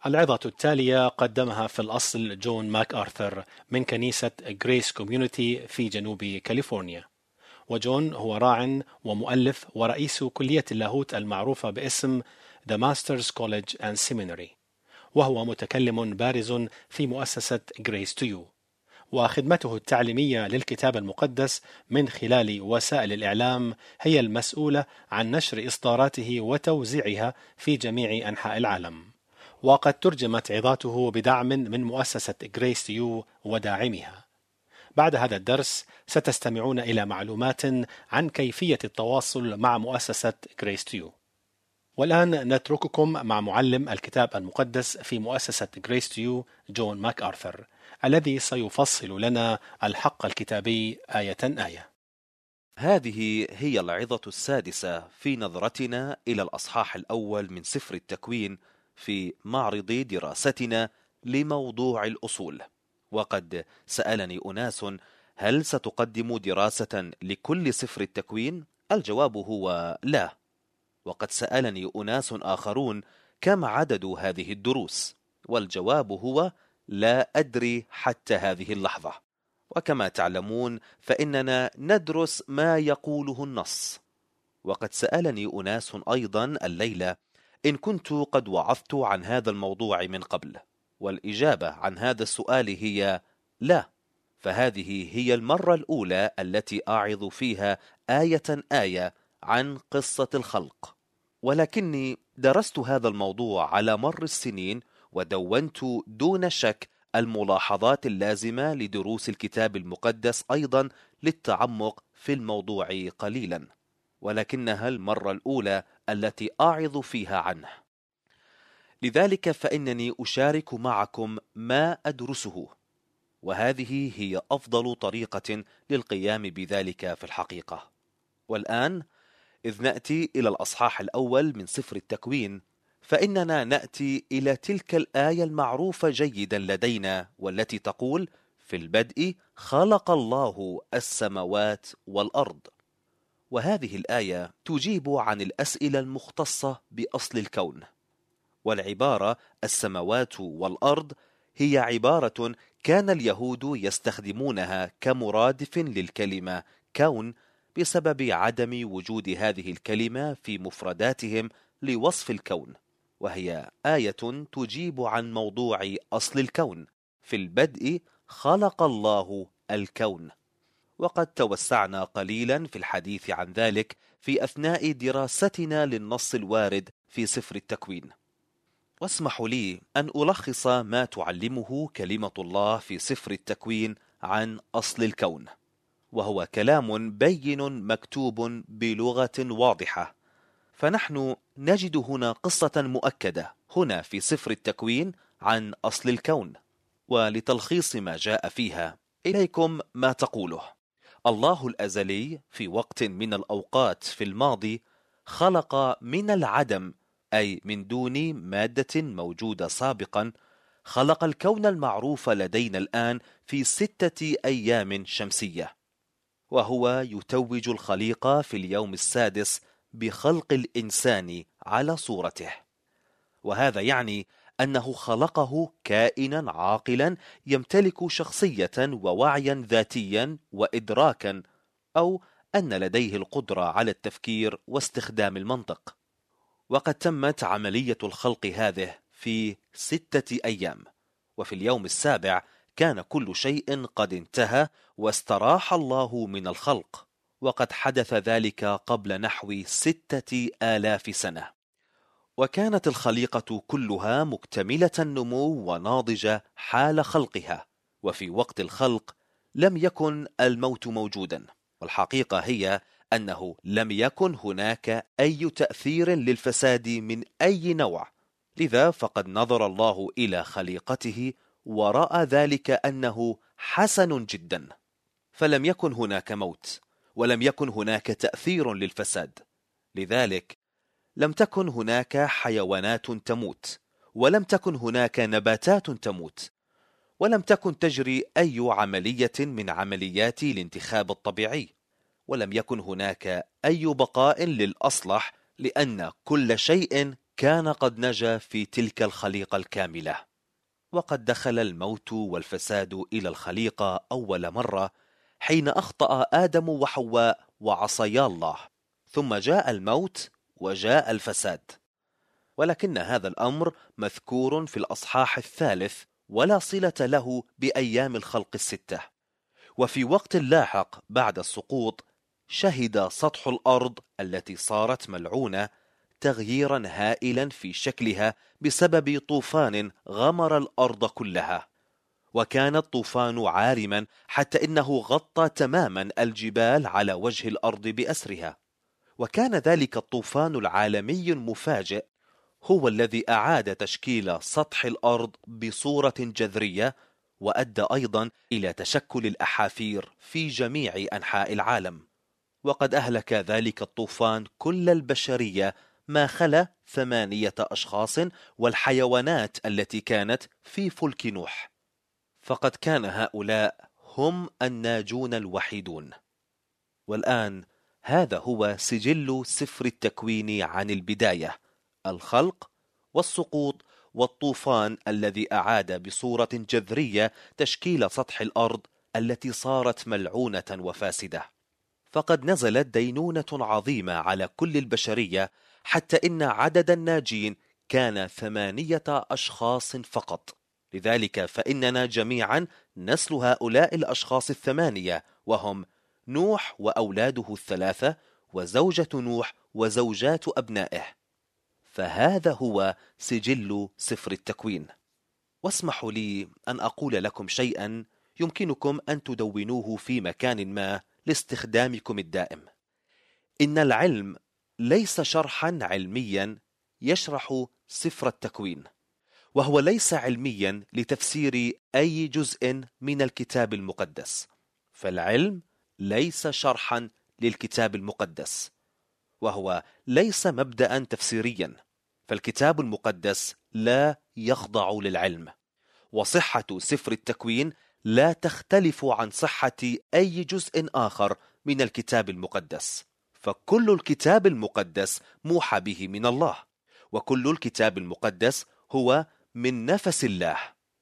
العظة التالية قدمها في الأصل جون ماك آرثر من كنيسة غريس كوميونيتي في جنوب كاليفورنيا. وجون هو راع ومؤلف ورئيس كلية اللاهوت المعروفة باسم The Masters College and Seminary، وهو متكلم بارز في مؤسسة Grace to You، وخدمته التعليمية للكتاب المقدس من خلال وسائل الإعلام هي المسؤولة عن نشر إصداراته وتوزيعها في جميع أنحاء العالم. وقد ترجمت عظاته بدعم من مؤسسة Grace to You وداعمها. بعد هذا الدرس ستستمعون إلى معلومات عن كيفية التواصل مع مؤسسة Grace to You. والآن نترككم مع معلم الكتاب المقدس في مؤسسة Grace to You جون ماك آرثر، الذي سيفصل لنا الحق الكتابي آية آية. هذه هي العظة السادسة في نظرتنا إلى الأصحاح الأول من سفر التكوين في معرض دراستنا لموضوع الأصول. وقد سألني أناس: هل ستقدم دراسة لكل سفر التكوين؟ الجواب هو لا. وقد سألني أناس آخرون: كم عدد هذه الدروس؟ والجواب هو لا أدري حتى هذه اللحظة. وكما تعلمون فإننا ندرس ما يقوله النص. وقد سألني أناس أيضا الليلة إن كنت قد وعظت عن هذا الموضوع من قبل، والإجابة عن هذا السؤال هي لا. فهذه هي المرة الأولى التي أعظ فيها آية آية عن قصة الخلق، ولكني درست هذا الموضوع على مر السنين ودونت دون شك الملاحظات اللازمة لدروس الكتاب المقدس أيضا للتعمق في الموضوع قليلا، ولكنها المرة الأولى التي أعظ فيها عنه. لذلك فإنني أشارك معكم ما أدرسه، وهذه هي أفضل طريقة للقيام بذلك في الحقيقة. والآن إذ نأتي إلى الأصحاح الأول من سفر التكوين، فإننا نأتي إلى تلك الآية المعروفة جيدا لدينا والتي تقول: في البدء خلق الله السماوات والأرض. وهذه الآية تجيب عن الأسئلة المختصة بأصل الكون. والعبارة السماوات والأرض هي عبارة كان اليهود يستخدمونها كمرادف للكلمة كون بسبب عدم وجود هذه الكلمة في مفرداتهم لوصف الكون، وهي آية تجيب عن موضوع أصل الكون: في البدء خلق الله الكون. وقد توسعنا قليلا في الحديث عن ذلك في أثناء دراستنا للنص الوارد في سفر التكوين. واسمحوا لي أن ألخص ما تعلمه كلمة الله في سفر التكوين عن أصل الكون، وهو كلام بين مكتوب بلغة واضحة. فنحن نجد هنا قصة مؤكدة هنا في سفر التكوين عن أصل الكون. ولتلخيص ما جاء فيها إليكم ما تقوله: الله الأزلي في وقت من الأوقات في الماضي خلق من العدم، أي من دون مادة موجودة سابقا، خلق الكون المعروف لدينا الآن في 6 أيام شمسية، وهو يتوج الخليقة في اليوم السادس بخلق الإنسان على صورته. وهذا يعني أنه خلقه كائنا عاقلا يمتلك شخصية ووعيا ذاتيا وإدراكا، أو أن لديه القدرة على التفكير واستخدام المنطق. وقد تمت عملية الخلق هذه في 6 أيام، وفي اليوم السابع كان كل شيء قد انتهى واستراح الله من الخلق. وقد حدث ذلك قبل نحو 6000 سنة، وكانت الخليقة كلها مكتملة النمو وناضجة حال خلقها. وفي وقت الخلق لم يكن الموت موجودا، والحقيقة هي أنه لم يكن هناك أي تأثير للفساد من أي نوع. لذا فقد نظر الله إلى خليقته ورأى ذلك أنه حسن جدا، فلم يكن هناك موت ولم يكن هناك تأثير للفساد. لذلك لم تكن هناك حيوانات تموت، ولم تكن هناك نباتات تموت، ولم تكن تجري أي عملية من عمليات الانتخاب الطبيعي، ولم يكن هناك أي بقاء للأصلح، لأن كل شيء كان قد نجا في تلك الخليقة الكاملة. وقد دخل الموت والفساد إلى الخليقة أول مرة حين أخطأ آدم وحواء وعصيا الله، ثم جاء الموت وجاء الفساد. ولكن هذا الأمر مذكور في الأصحاح الثالث ولا صلة له بأيام الخلق الستة. وفي وقت لاحق بعد السقوط شهد سطح الأرض التي صارت ملعونة تغييرا هائلا في شكلها بسبب طوفان غمر الأرض كلها، وكان الطوفان عارما حتى إنه غطى تماما الجبال على وجه الأرض بأسرها. وكان ذلك الطوفان العالمي المفاجئ هو الذي أعاد تشكيل سطح الأرض بصورة جذرية، وأدى أيضا إلى تشكل الأحافير في جميع أنحاء العالم. وقد أهلك ذلك الطوفان كل البشرية ما خلا 8 أشخاص والحيوانات التي كانت في فلك نوح، فقد كان هؤلاء هم الناجون الوحيدون. والآن هذا هو سجل سفر التكوين عن البداية، الخلق والسقوط والطوفان الذي أعاد بصورة جذرية تشكيل سطح الأرض التي صارت ملعونة وفاسدة. فقد نزلت دينونة عظيمة على كل البشرية، حتى إن عدد الناجين كان 8 أشخاص فقط. لذلك فإننا جميعا نسل هؤلاء الأشخاص 8، وهم نوح وأولاده 3، وزوجة نوح وزوجات أبنائه. فهذا هو سجل سفر التكوين. واسمحوا لي أن أقول لكم شيئا يمكنكم أن تدونوه في مكان ما لاستخدامكم الدائم. إن العلم ليس شرحا علميا يشرح سفر التكوين، وهو ليس علميا لتفسير أي جزء من الكتاب المقدس. فالعلم ليس شرحا للكتاب المقدس، وهو ليس مبدأ تفسيريا. فالكتاب المقدس لا يخضع للعلم، وصحة سفر التكوين لا تختلف عن صحة أي جزء آخر من الكتاب المقدس. فكل الكتاب المقدس موحى به من الله، وكل الكتاب المقدس هو من نفس الله.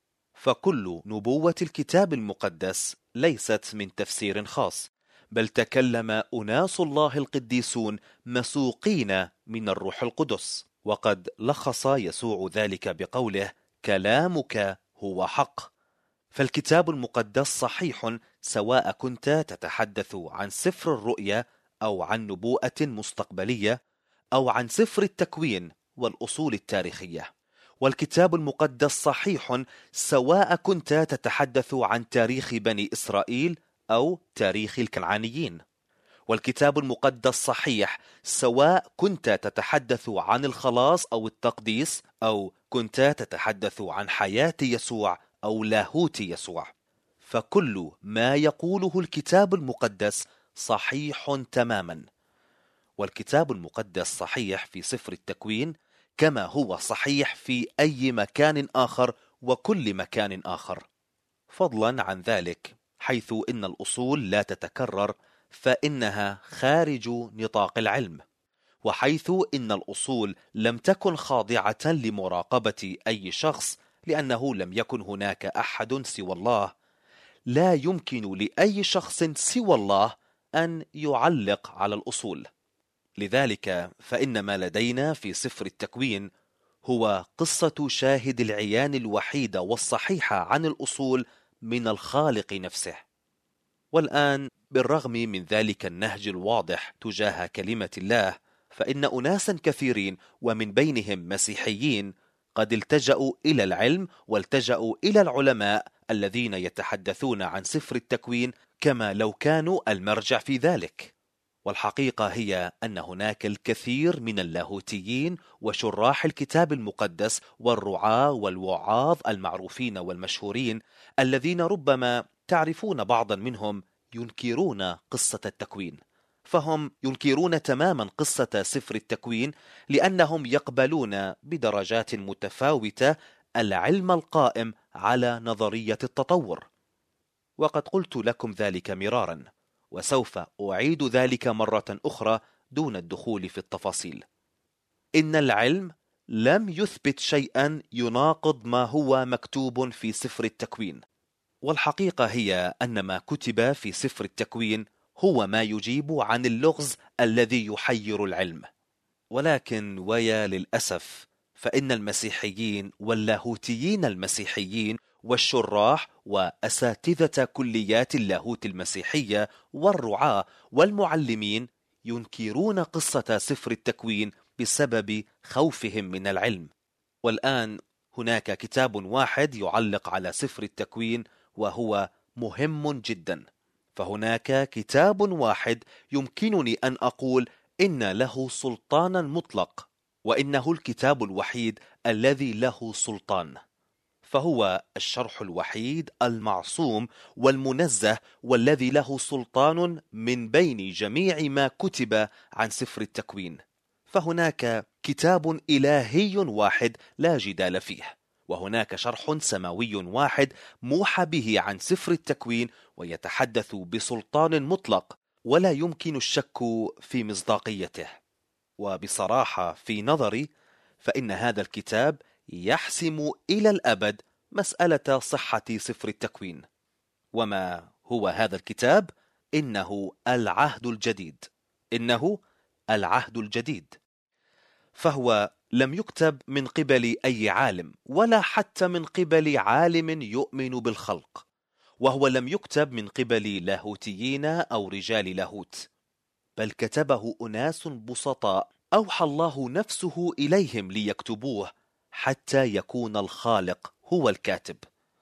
فكل نبوة الكتاب المقدس ليست من تفسير خاص، بل تكلم أناس الله القديسون مسوقين من الروح القدس. وقد لخص يسوع ذلك بقوله: كلامك هو حق. فالكتاب المقدس صحيح سواء كنت تتحدث عن سفر الرؤيا أو عن نبوءة مستقبلية أو عن سفر التكوين والأصول التاريخية. والكتاب المقدس صحيح سواء كنت تتحدث عن تاريخ بني إسرائيل أو تاريخ الكنعانيين. والكتاب المقدس صحيح سواء كنت تتحدث عن الخلاص أو التقديس، أو كنت تتحدث عن حياة يسوع أو لاهوت يسوع. فكل ما يقوله الكتاب المقدس صحيح تماما. والكتاب المقدس صحيح في سفر التكوين كما هو صحيح في أي مكان آخر وكل مكان آخر. فضلا عن ذلك، حيث إن الأصول لا تتكرر فإنها خارج نطاق العلم، وحيث إن الأصول لم تكن خاضعة لمراقبة أي شخص لأنه لم يكن هناك أحد سوى الله، لا يمكن لأي شخص سوى الله أن يعلق على الأصول. لذلك فإن ما لدينا في سفر التكوين هو قصة شاهد العيان الوحيدة والصحيحة عن الأصول من الخالق نفسه. والآن بالرغم من ذلك النهج الواضح تجاه كلمة الله، فإن أناسا كثيرين ومن بينهم مسيحيين قد التجأوا إلى العلم والتجأوا إلى العلماء الذين يتحدثون عن سفر التكوين كما لو كانوا المرجع في ذلك. والحقيقة هي أن هناك الكثير من اللاهوتيين وشراح الكتاب المقدس والرعاة والوعاظ المعروفين والمشهورين الذين ربما تعرفون بعضا منهم ينكرون قصة التكوين. فهم ينكرون تماما قصة سفر التكوين لأنهم يقبلون بدرجات متفاوتة العلم القائم على نظرية التطور. وقد قلت لكم ذلك مرارا، وسوف أعيد ذلك مرة أخرى دون الدخول في التفاصيل. إن العلم لم يثبت شيئا يناقض ما هو مكتوب في سفر التكوين، والحقيقة هي أن ما كتب في سفر التكوين هو ما يجيب عن اللغز الذي يحير العلم. ولكن ويا للأسف، فإن المسيحيين واللاهوتيين المسيحيين والشراح وأساتذة كليات اللاهوت المسيحية والرعاة والمعلمين ينكرون قصة سفر التكوين بسبب خوفهم من العلم. والآن هناك كتاب واحد يعلق على سفر التكوين وهو مهم جدا. فهناك كتاب واحد يمكنني أن أقول إن له سلطانا مطلق، وإنه الكتاب الوحيد الذي له سلطان، فهو الشرح الوحيد المعصوم والمنزه والذي له سلطان من بين جميع ما كتب عن سفر التكوين. فهناك كتاب إلهي واحد لا جدال فيه، وهناك شرح سماوي واحد موحى به عن سفر التكوين ويتحدث بسلطان مطلق ولا يمكن الشك في مصداقيته. وبصراحة في نظري فإن هذا الكتاب يحسم إلى الأبد مسألة صحة سفر التكوين. وما هو هذا الكتاب؟ إنه العهد الجديد. إنه العهد الجديد. فهو لم يكتب من قبل أي عالم ولا حتى من قبل عالم يؤمن بالخلق، وهو لم يكتب من قبل لاهوتيين أو رجال لاهوت، بل كتبه أناس بسطاء أوحى الله نفسه إليهم ليكتبوه حتى يكون الخالق هو الكاتب.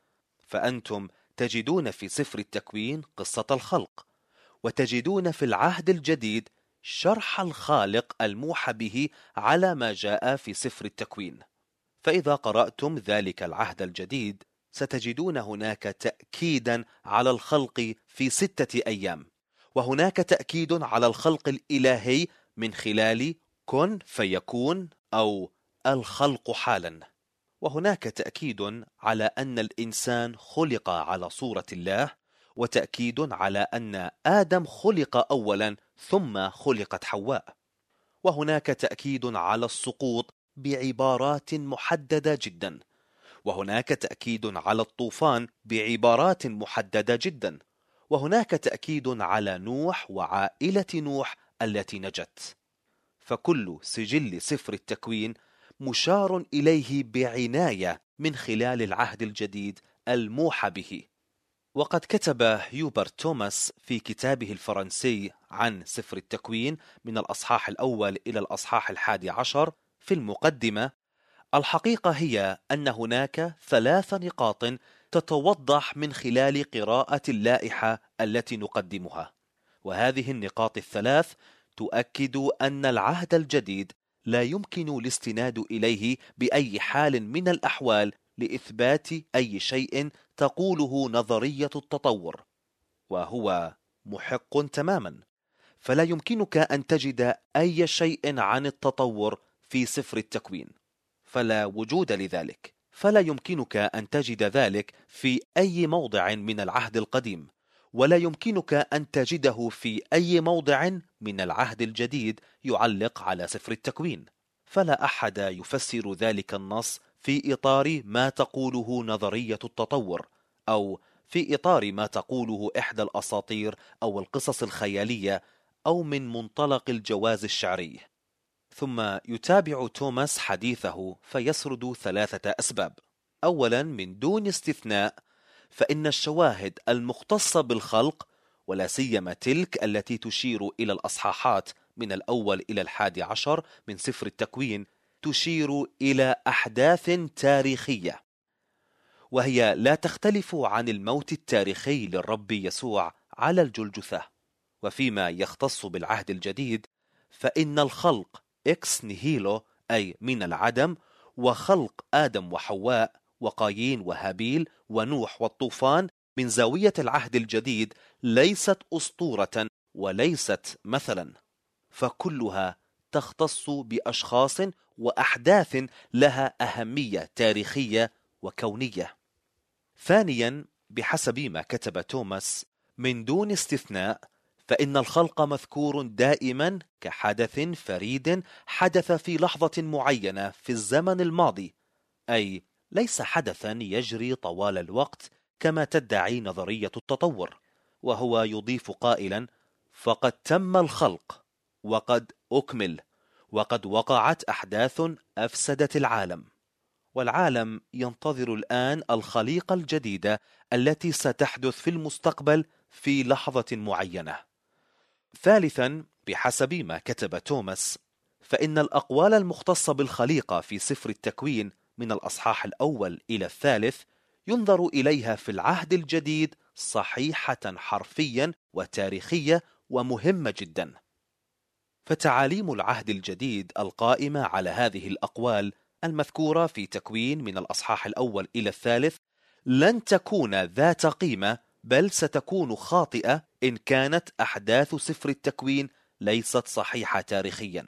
فأنتم تجدون في سفر التكوين قصة الخلق، وتجدون في العهد الجديد شرح الخالق الموحى به على ما جاء في سفر التكوين. فإذا قرأتم ذلك العهد الجديد ستجدون هناك تأكيدا على الخلق في 6 أيام، وهناك تأكيد على الخلق الإلهي من خلال كن فيكون أو الخلق حالا، وهناك تأكيد على أن الإنسان خلق على صورة الله، وتأكيد على أن آدم خلق أولا ثم خلقت حواء، وهناك تأكيد على السقوط بعبارات محددة جدا، وهناك تأكيد على الطوفان بعبارات محددة جدا، وهناك تأكيد على نوح وعائلة نوح التي نجت. فكل سجل سفر التكوين مشار إليه بعناية من خلال العهد الجديد الموحى به. وقد كتب هيوبرت توماس في كتابه الفرنسي عن سفر التكوين من الأصحاح الأول إلى الأصحاح 11 في المقدمة: الحقيقة هي أن هناك 3 نقاط تتوضح من خلال قراءة اللائحة التي نقدمها، وهذه النقاط ال3 تؤكد أن العهد الجديد لا يمكن الاستناد إليه بأي حال من الأحوال لإثبات أي شيء تقوله نظرية التطور، وهو محق تماما. فلا يمكنك أن تجد أي شيء عن التطور في سفر التكوين، فلا وجود لذلك. فلا يمكنك أن تجد ذلك في أي موضع من العهد القديم، ولا يمكنك أن تجده في أي موضع من العهد الجديد يعلق على سفر التكوين. فلا أحد يفسر ذلك النص في إطار ما تقوله نظرية التطور، أو في إطار ما تقوله إحدى الأساطير أو القصص الخيالية، أو من منطلق الجواز الشعري. ثم يتابع توماس حديثه فيسرد 3 أسباب. أولا، من دون استثناء فإن الشواهد المختصة بالخلق، ولا سيما تلك التي تشير إلى الأصحاحات من الأول إلى 11 من سفر التكوين، تشير إلى أحداث تاريخية، وهي لا تختلف عن الموت التاريخي للرب يسوع على الجلجثة. وفيما يختص بالعهد الجديد فإن الخلق إكس نيهيلو، أي من العدم، وخلق آدم وحواء وقايين وهابيل ونوح والطوفان من زاوية العهد الجديد ليست أسطورة وليست مثلا، فكلها تختص بأشخاص وأحداث لها أهمية تاريخية وكونية. ثانيا، بحسب ما كتب توماس، من دون استثناء فإن الخلق مذكور دائما كحدث فريد حدث في لحظة معينة في الزمن الماضي، أي ليس حدثا يجري طوال الوقت كما تدعي نظرية التطور. وهو يضيف قائلا: فقد تم الخلق، وقد أكمل، وقد وقعت أحداث أفسدت العالم، والعالم ينتظر الآن الخليقة الجديدة التي ستحدث في المستقبل في لحظة معينة. ثالثا، بحسب ما كتب توماس، فإن الأقوال المختصة بالخليقة في سفر التكوين من الأصحاح الأول إلى الثالث ينظر إليها في العهد الجديد صحيحة حرفيا وتاريخية ومهمة جدا. فتعاليم العهد الجديد القائمة على هذه الأقوال المذكورة في تكوين من الأصحاح الأول إلى الثالث لن تكون ذات قيمة، بل ستكون خاطئة إن كانت أحداث سفر التكوين ليست صحيحة تاريخيا.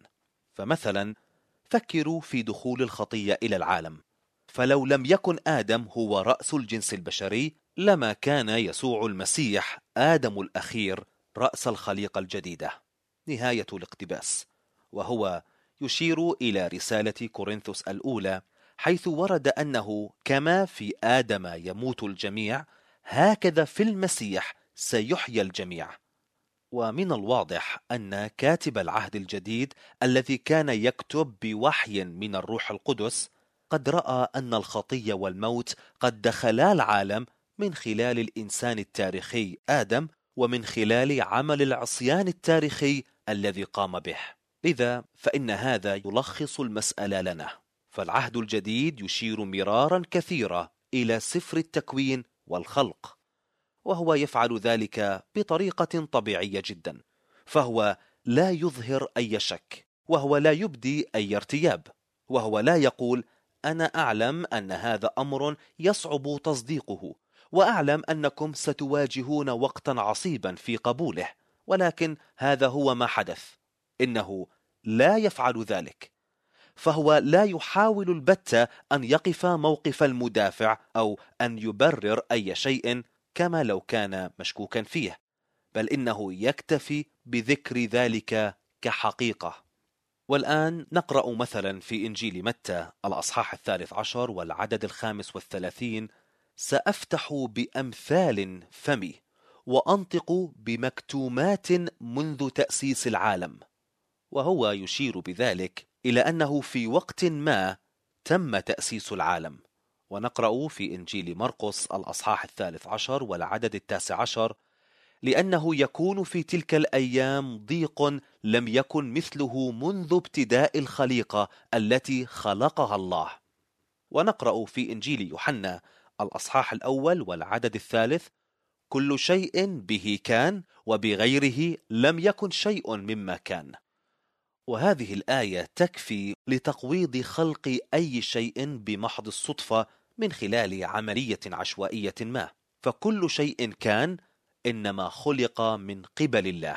فمثلا فكروا في دخول الخطية إلى العالم، فلو لم يكن آدم هو رأس الجنس البشري لما كان يسوع المسيح آدم الأخير رأس الخليقة الجديدة. نهاية الاقتباس. وهو يشير إلى رسالة كورنثوس الأولى، حيث ورد أنه كما في آدم يموت الجميع هكذا في المسيح سيحيى الجميع. ومن الواضح أن كاتب العهد الجديد الذي كان يكتب بوحي من الروح القدس قد رأى أن الخطية والموت قد دخلا العالم من خلال الإنسان التاريخي آدم، ومن خلال عمل العصيان التاريخي الذي قام به. لذا فإن هذا يلخص المسألة لنا. فالعهد الجديد يشير مرارا كثيرا إلى سفر التكوين والخلق، وهو يفعل ذلك بطريقة طبيعية جدا، فهو لا يظهر أي شك، وهو لا يبدي أي ارتياب، وهو لا يقول أنا أعلم أن هذا أمر يصعب تصديقه، وأعلم أنكم ستواجهون وقتا عصيبا في قبوله، ولكن هذا هو ما حدث. إنه لا يفعل ذلك، فهو لا يحاول البتة أن يقف موقف المدافع أو أن يبرر أي شيء كما لو كان مشكوكا فيه، بل إنه يكتفي بذكر ذلك كحقيقة. والآن نقرأ مثلا في إنجيل متى الأصحاح 13 والعدد 35: سأفتح بأمثال فمي وأنطق بمكتومات منذ تأسيس العالم. وهو يشير بذلك إلى أنه في وقت ما تم تأسيس العالم. ونقرأ في إنجيل مرقس الأصحاح 13 والعدد 19: لأنه يكون في تلك الأيام ضيق لم يكن مثله منذ ابتداء الخليقة التي خلقها الله. ونقرأ في إنجيل يوحنا الأصحاح الأول والعدد 3: كل شيء به كان، وبغيره لم يكن شيء مما كان. وهذه الآية تكفي لتقويض خلق أي شيء بمحض الصدفة من خلال عملية عشوائية ما، فكل شيء كان إنما خلق من قبل الله.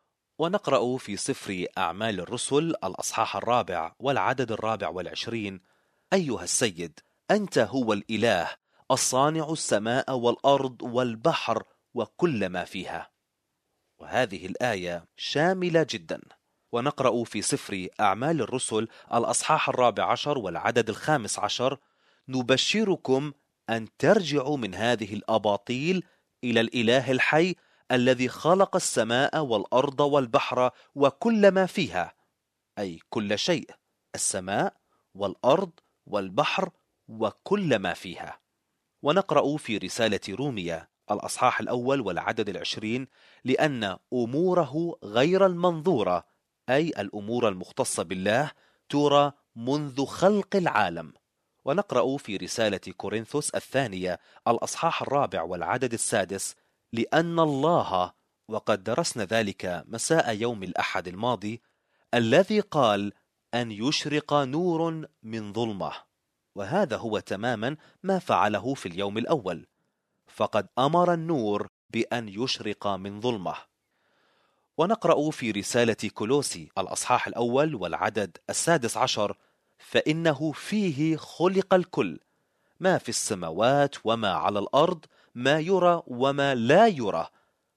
ونقرأ في سفر أعمال الرسل الأصحاح 4 والعدد 24: أيها السيد، أنت هو الإله الصانع السماء والأرض والبحر وكل ما فيها. وهذه الآية شاملة جدا. ونقرأ في سفر أعمال الرسل الأصحاح 14 والعدد 15: نبشركم أن ترجعوا من هذه الأباطيل إلى الإله الحي الذي خلق السماء والأرض والبحر وكل ما فيها، أي كل شيء، السماء والأرض والبحر وكل ما فيها. ونقرأ في رسالة روميا الأصحاح الأول والعدد 20: لأن أموره غير المنظورة، أي الأمور المختصة بالله، ترى منذ خلق العالم. ونقرأ في رسالة كورنثوس الثانية الأصحاح 4 والعدد 6: لأن الله، وقد درسنا ذلك مساء يوم الأحد الماضي، الذي قال أن يشرق نور من ظلمة. وهذا هو تماما ما فعله في اليوم الأول، فقد أمر النور بأن يشرق من ظلمة. ونقرأ في رسالة كولوسي الأصحاح الأول والعدد 16: فإنه فيه خلق الكل، ما في السماوات وما على الأرض، ما يرى وما لا يرى،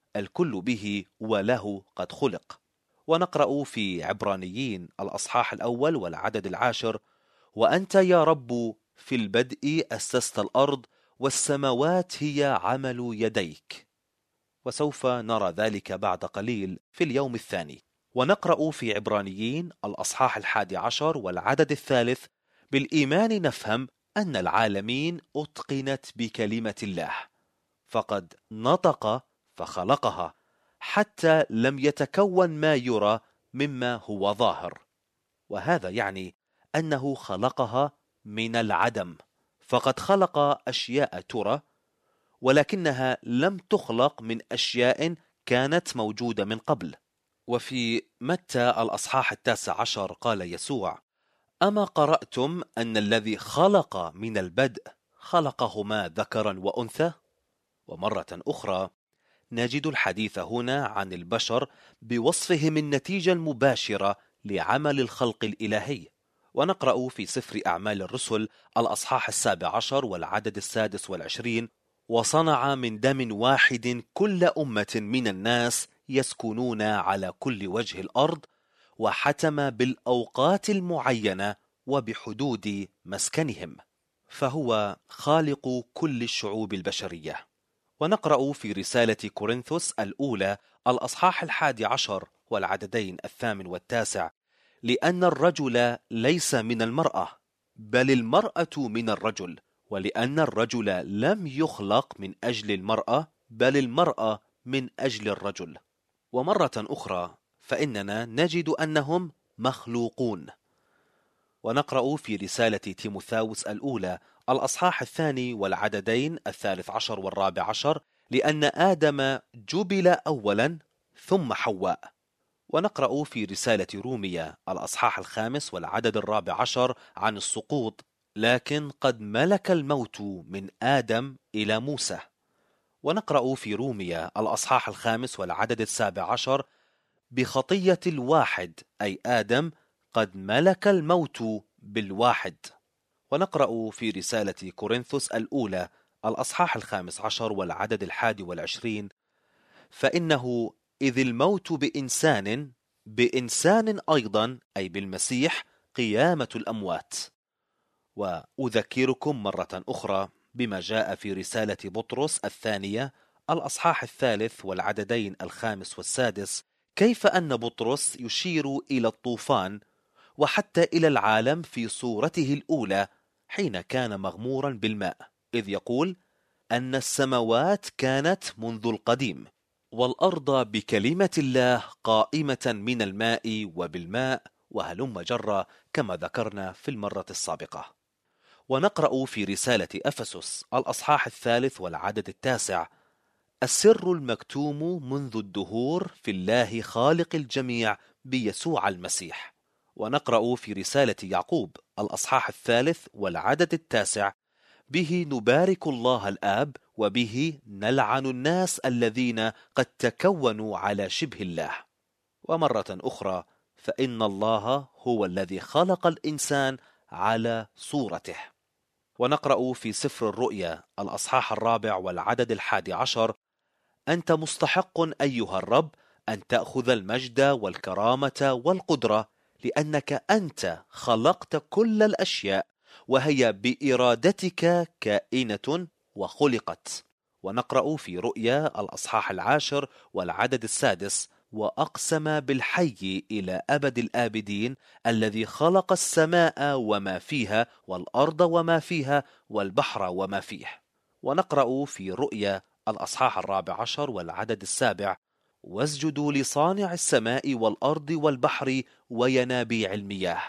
الكل به وله قد خلق. ونقرأ في عبرانيين الأصحاح الأول والعدد 10: وأنت يا رب في البدء أسست الأرض والسماوات هي عمل يديك. وسوف نرى ذلك بعد قليل في اليوم الثاني. ونقرأ في عبرانيين الأصحاح 11 والعدد 3: بالإيمان نفهم أن العالمين أتقنت بكلمة الله، فقد نطق فخلقها، حتى لم يتكون ما يرى مما هو ظاهر. وهذا يعني أنه خلقها من العدم، فقد خلق أشياء ترى ولكنها لم تخلق من أشياء كانت موجودة من قبل. وفي متى الأصحاح 19 قال يسوع: أما قرأتم أن الذي خلق من البدء خلقهما ذكرا وأنثى؟ ومرة أخرى نجد الحديث هنا عن البشر بوصفهم النتيجة المباشرة لعمل الخلق الإلهي. ونقرأ في سفر أعمال الرسل الأصحاح 17 والعدد 26: وصنع من دم واحد كل أمة من الناس يسكنون على كل وجه الأرض، وحتم بالأوقات المعينة وبحدود مسكنهم، فهو خالق كل الشعوب البشرية. ونقرأ في رسالة كورنثوس الأولى الأصحاح 11 والعددين 8 و9: لأن الرجل ليس من المرأة، بل المرأة من الرجل، ولأن الرجل لم يخلق من أجل المرأة، بل المرأة من أجل الرجل. ومرة أخرى فإننا نجد أنهم مخلوقون. ونقرأ في رسالة تيموثاوس الأولى الأصحاح 2 والعددين 13 و14: لأن آدم جبل أولا ثم حواء. ونقرأ في رسالة رومية الأصحاح 5 والعدد 14 عن السقوط: لكن قد ملك الموت من آدم إلى موسى. ونقرأ في رومية الأصحاح 5 والعدد 17: بخطية الواحد أي آدم قد ملك الموت بالواحد. ونقرأ في رسالة كورنثوس الأولى الأصحاح 15 والعدد 21: فإنه إذ الموت بإنسان أيضا أي بالمسيح قيامة الأموات. وأذكركم مرة أخرى بما جاء في رسالة بطرس الثانية الأصحاح 3 والعددين 5 و6، كيف أن بطرس يشير إلى الطوفان وحتى إلى العالم في صورته الأولى حين كان مغمورا بالماء، إذ يقول أن السماوات كانت منذ القديم، والأرض بكلمة الله قائمة من الماء وبالماء، وهلم جرى كما ذكرنا في المرة السابقة. ونقرأ في رسالة أفسس الأصحاح 3 والعدد 9: السر المكتوم منذ الدهور في الله خالق الجميع بيسوع المسيح. ونقرأ في رسالة يعقوب الأصحاح 3 والعدد 9: به نبارك الله الآب وبه نلعن الناس الذين قد تكونوا على شبه الله. ومرة أخرى فإن الله هو الذي خلق الإنسان على صورته. ونقرأ في سفر الرؤيا الأصحاح 4 والعدد 11: أنت مستحق أيها الرب أن تأخذ المجد والكرامة والقدرة، لأنك أنت خلقت كل الأشياء وهي بإرادتك كائنة وخلقت. ونقرأ في رؤيا الأصحاح 10 والعدد 6: وأقسم بالحي إلى أبد الآبدين الذي خلق السماء وما فيها والأرض وما فيها والبحر وما فيه. ونقرأ في رؤيا الأصحاح 14 والعدد 7: واسجدوا لصانع السماء والأرض والبحر وينابيع المياه.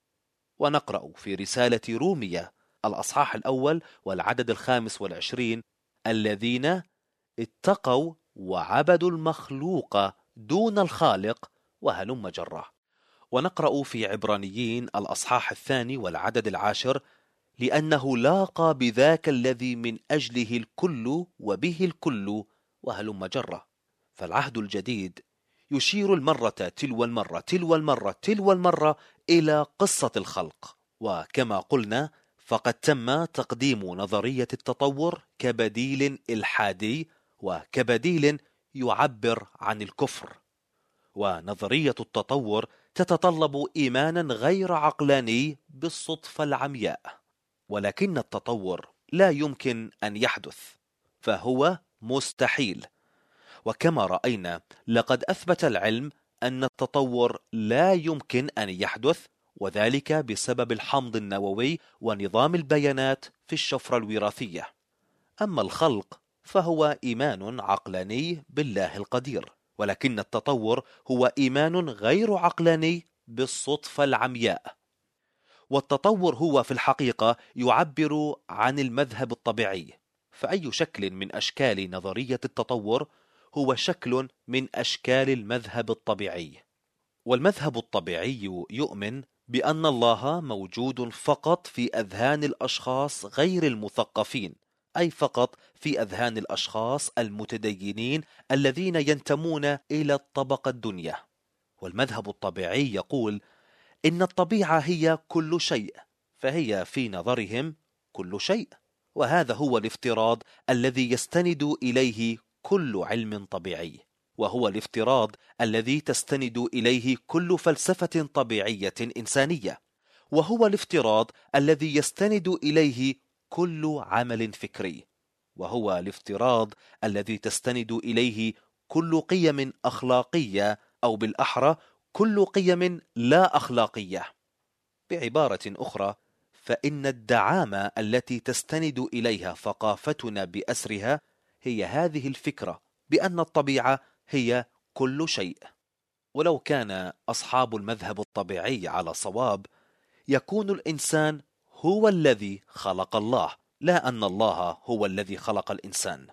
ونقرأ في رسالة رومية الأصحاح الأول والعدد 25: الذين اتقوا وعبدوا المخلوق دون الخالق، وهلم جرى. ونقرأ في عبرانيين الأصحاح 2 والعدد 10: لأنه لاقى بذاك الذي من أجله الكل وبه الكل، وهلم جرى. فالعهد الجديد يشير المرة تلو المرة إلى قصة الخلق. وكما قلنا فقد تم تقديم نظرية التطور كبديل إلحادي وكبديل يعبر عن الكفر. ونظرية التطور تتطلب إيمانا غير عقلاني بالصدفة العمياء، ولكن التطور لا يمكن أن يحدث، فهو مستحيل. وكما رأينا، لقد أثبت العلم أن التطور لا يمكن أن يحدث، وذلك بسبب الحمض النووي ونظام البيانات في الشفرة الوراثية. أما الخلق فهو إيمان عقلاني بالله القدير، ولكن التطور هو إيمان غير عقلاني بالصدفة العمياء. والتطور هو في الحقيقة يعبر عن المذهب الطبيعي، فأي شكل من أشكال نظرية التطور هو شكل من أشكال المذهب الطبيعي. والمذهب الطبيعي يؤمن بأن الله موجود فقط في أذهان الأشخاص غير المثقفين، أي فقط في أذهان الأشخاص المتدينين الذين ينتمون إلى الطبقة الدنيا. والمذهب الطبيعي يقول إن الطبيعة هي كل شيء، فهي في نظرهم كل شيء، وهذا هو الافتراض الذي يستند إليه كل علم طبيعي، وهو الافتراض الذي تستند إليه كل فلسفة طبيعية إنسانية، وهو الافتراض الذي يستند إليه كل عمل فكري، وهو الافتراض الذي تستند إليه كل قيم أخلاقية، أو بالأحرى كل قيم لا أخلاقية. بعبارة أخرى، فإن الدعامة التي تستند إليها ثقافتنا بأسرها هي هذه الفكرة بأن الطبيعة هي كل شيء. ولو كان أصحاب المذهب الطبيعي على صواب، يكون الإنسان هو الذي خلق الله، لا أن الله هو الذي خلق الإنسان،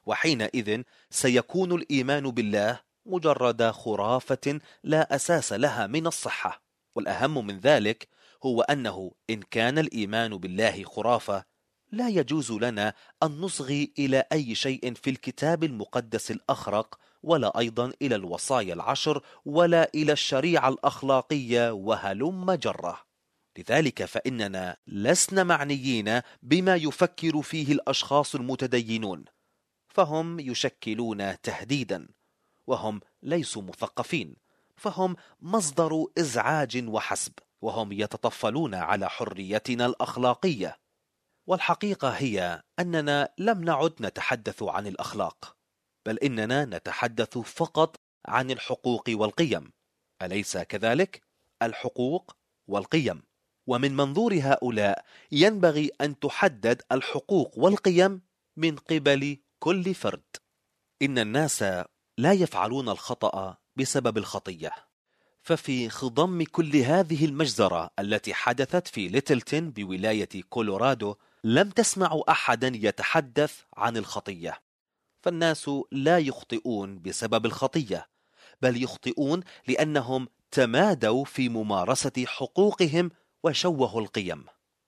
وحينئذ سيكون الإيمان بالله مجرد خرافة لا أساس لها من الصحة. والأهم من ذلك هو أنه إن كان الإيمان بالله خرافة، لا يجوز لنا أن نصغي إلى أي شيء في الكتاب المقدس الأخرق، ولا أيضا إلى الوصايا العشر، ولا إلى الشريعة الأخلاقية، وهلم جرة. لذلك فإننا لسنا معنيين بما يفكر فيه الأشخاص المتدينون، فهم يشكلون تهديدا، وهم ليسوا مثقفين، فهم مصدر إزعاج وحسب، وهم يتطفلون على حريتنا الأخلاقية. والحقيقة هي أننا لم نعد نتحدث عن الأخلاق، بل إننا نتحدث فقط عن الحقوق والقيم، أليس كذلك؟ الحقوق والقيم. ومن منظور هؤلاء ينبغي أن تحدد الحقوق والقيم من قبل كل فرد. إن الناس لا يفعلون الخطأ بسبب الخطية، ففي خضم كل هذه المجزرة التي حدثت في ليتلتون بولاية كولورادو، لم تسمعوا أحدا يتحدث عن الخطية. فالناس لا يخطئون بسبب الخطية، بل يخطئون لأنهم تمادوا في ممارسة حقوقهم وشوهوا القيم.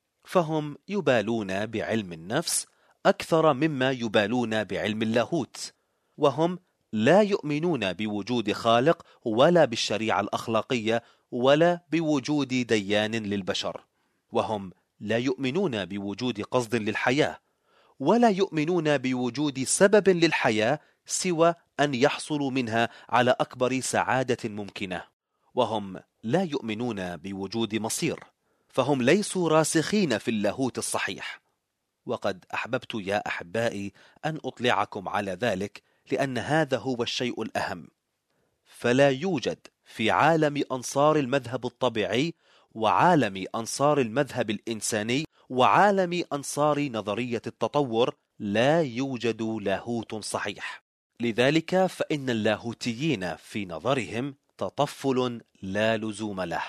فهم يبالون بعلم النفس أكثر مما يبالون بعلم اللاهوت، وهم لا يؤمنون بوجود خالق، ولا بالشريعة الأخلاقية، ولا بوجود ديان للبشر، وهم لا يؤمنون بوجود قصد للحياة، ولا يؤمنون بوجود سبب للحياة سوى أن يحصلوا منها على أكبر سعادة ممكنة، وهم لا يؤمنون بوجود مصير، فهم ليسوا راسخين في اللاهوت الصحيح. وقد أحببت يا أحبائي أن أطلعكم على ذلك، لأن هذا هو الشيء الأهم. فلا يوجد في عالم أنصار المذهب الطبيعي، وعالم أنصار المذهب الإنساني، وعالم أنصار نظرية التطور، لا يوجد لاهوت صحيح. لذلك فإن اللاهوتيين في نظرهم تطفل لا لزوم له.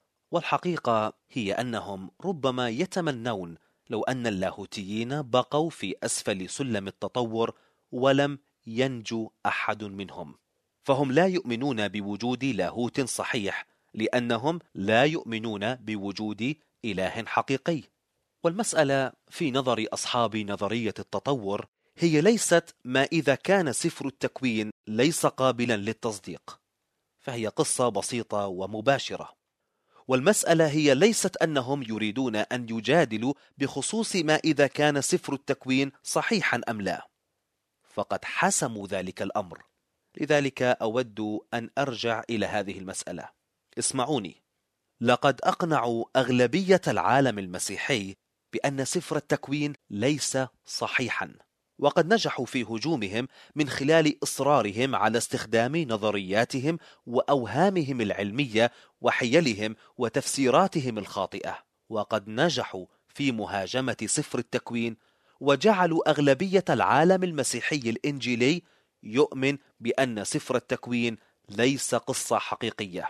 والحقيقة هي أنهم ربما يتمنون لو أن اللاهوتيين بقوا في أسفل سلم التطور ولم ينجو أحد منهم، فهم لا يؤمنون بوجود لاهوت صحيح، لأنهم لا يؤمنون بوجود إله حقيقي. والمسألة في نظر أصحاب نظرية التطور هي ليست ما إذا كان سفر التكوين ليس قابلا للتصديق، فهي قصة بسيطة ومباشرة. والمسألة هي ليست أنهم يريدون أن يجادلوا بخصوص ما إذا كان سفر التكوين صحيحا أم لا، فقد حسموا ذلك الأمر، لذلك أود أن أرجع إلى هذه المسألة. اسمعوني، لقد أقنعوا أغلبية العالم المسيحي بأن سفر التكوين ليس صحيحا، وقد نجحوا في هجومهم من خلال إصرارهم على استخدام نظرياتهم وأوهامهم العلمية وحيلهم وتفسيراتهم الخاطئة، وقد نجحوا في مهاجمة سفر التكوين وجعلوا أغلبية العالم المسيحي الإنجيلي يؤمن بأن سفر التكوين ليس قصة حقيقية.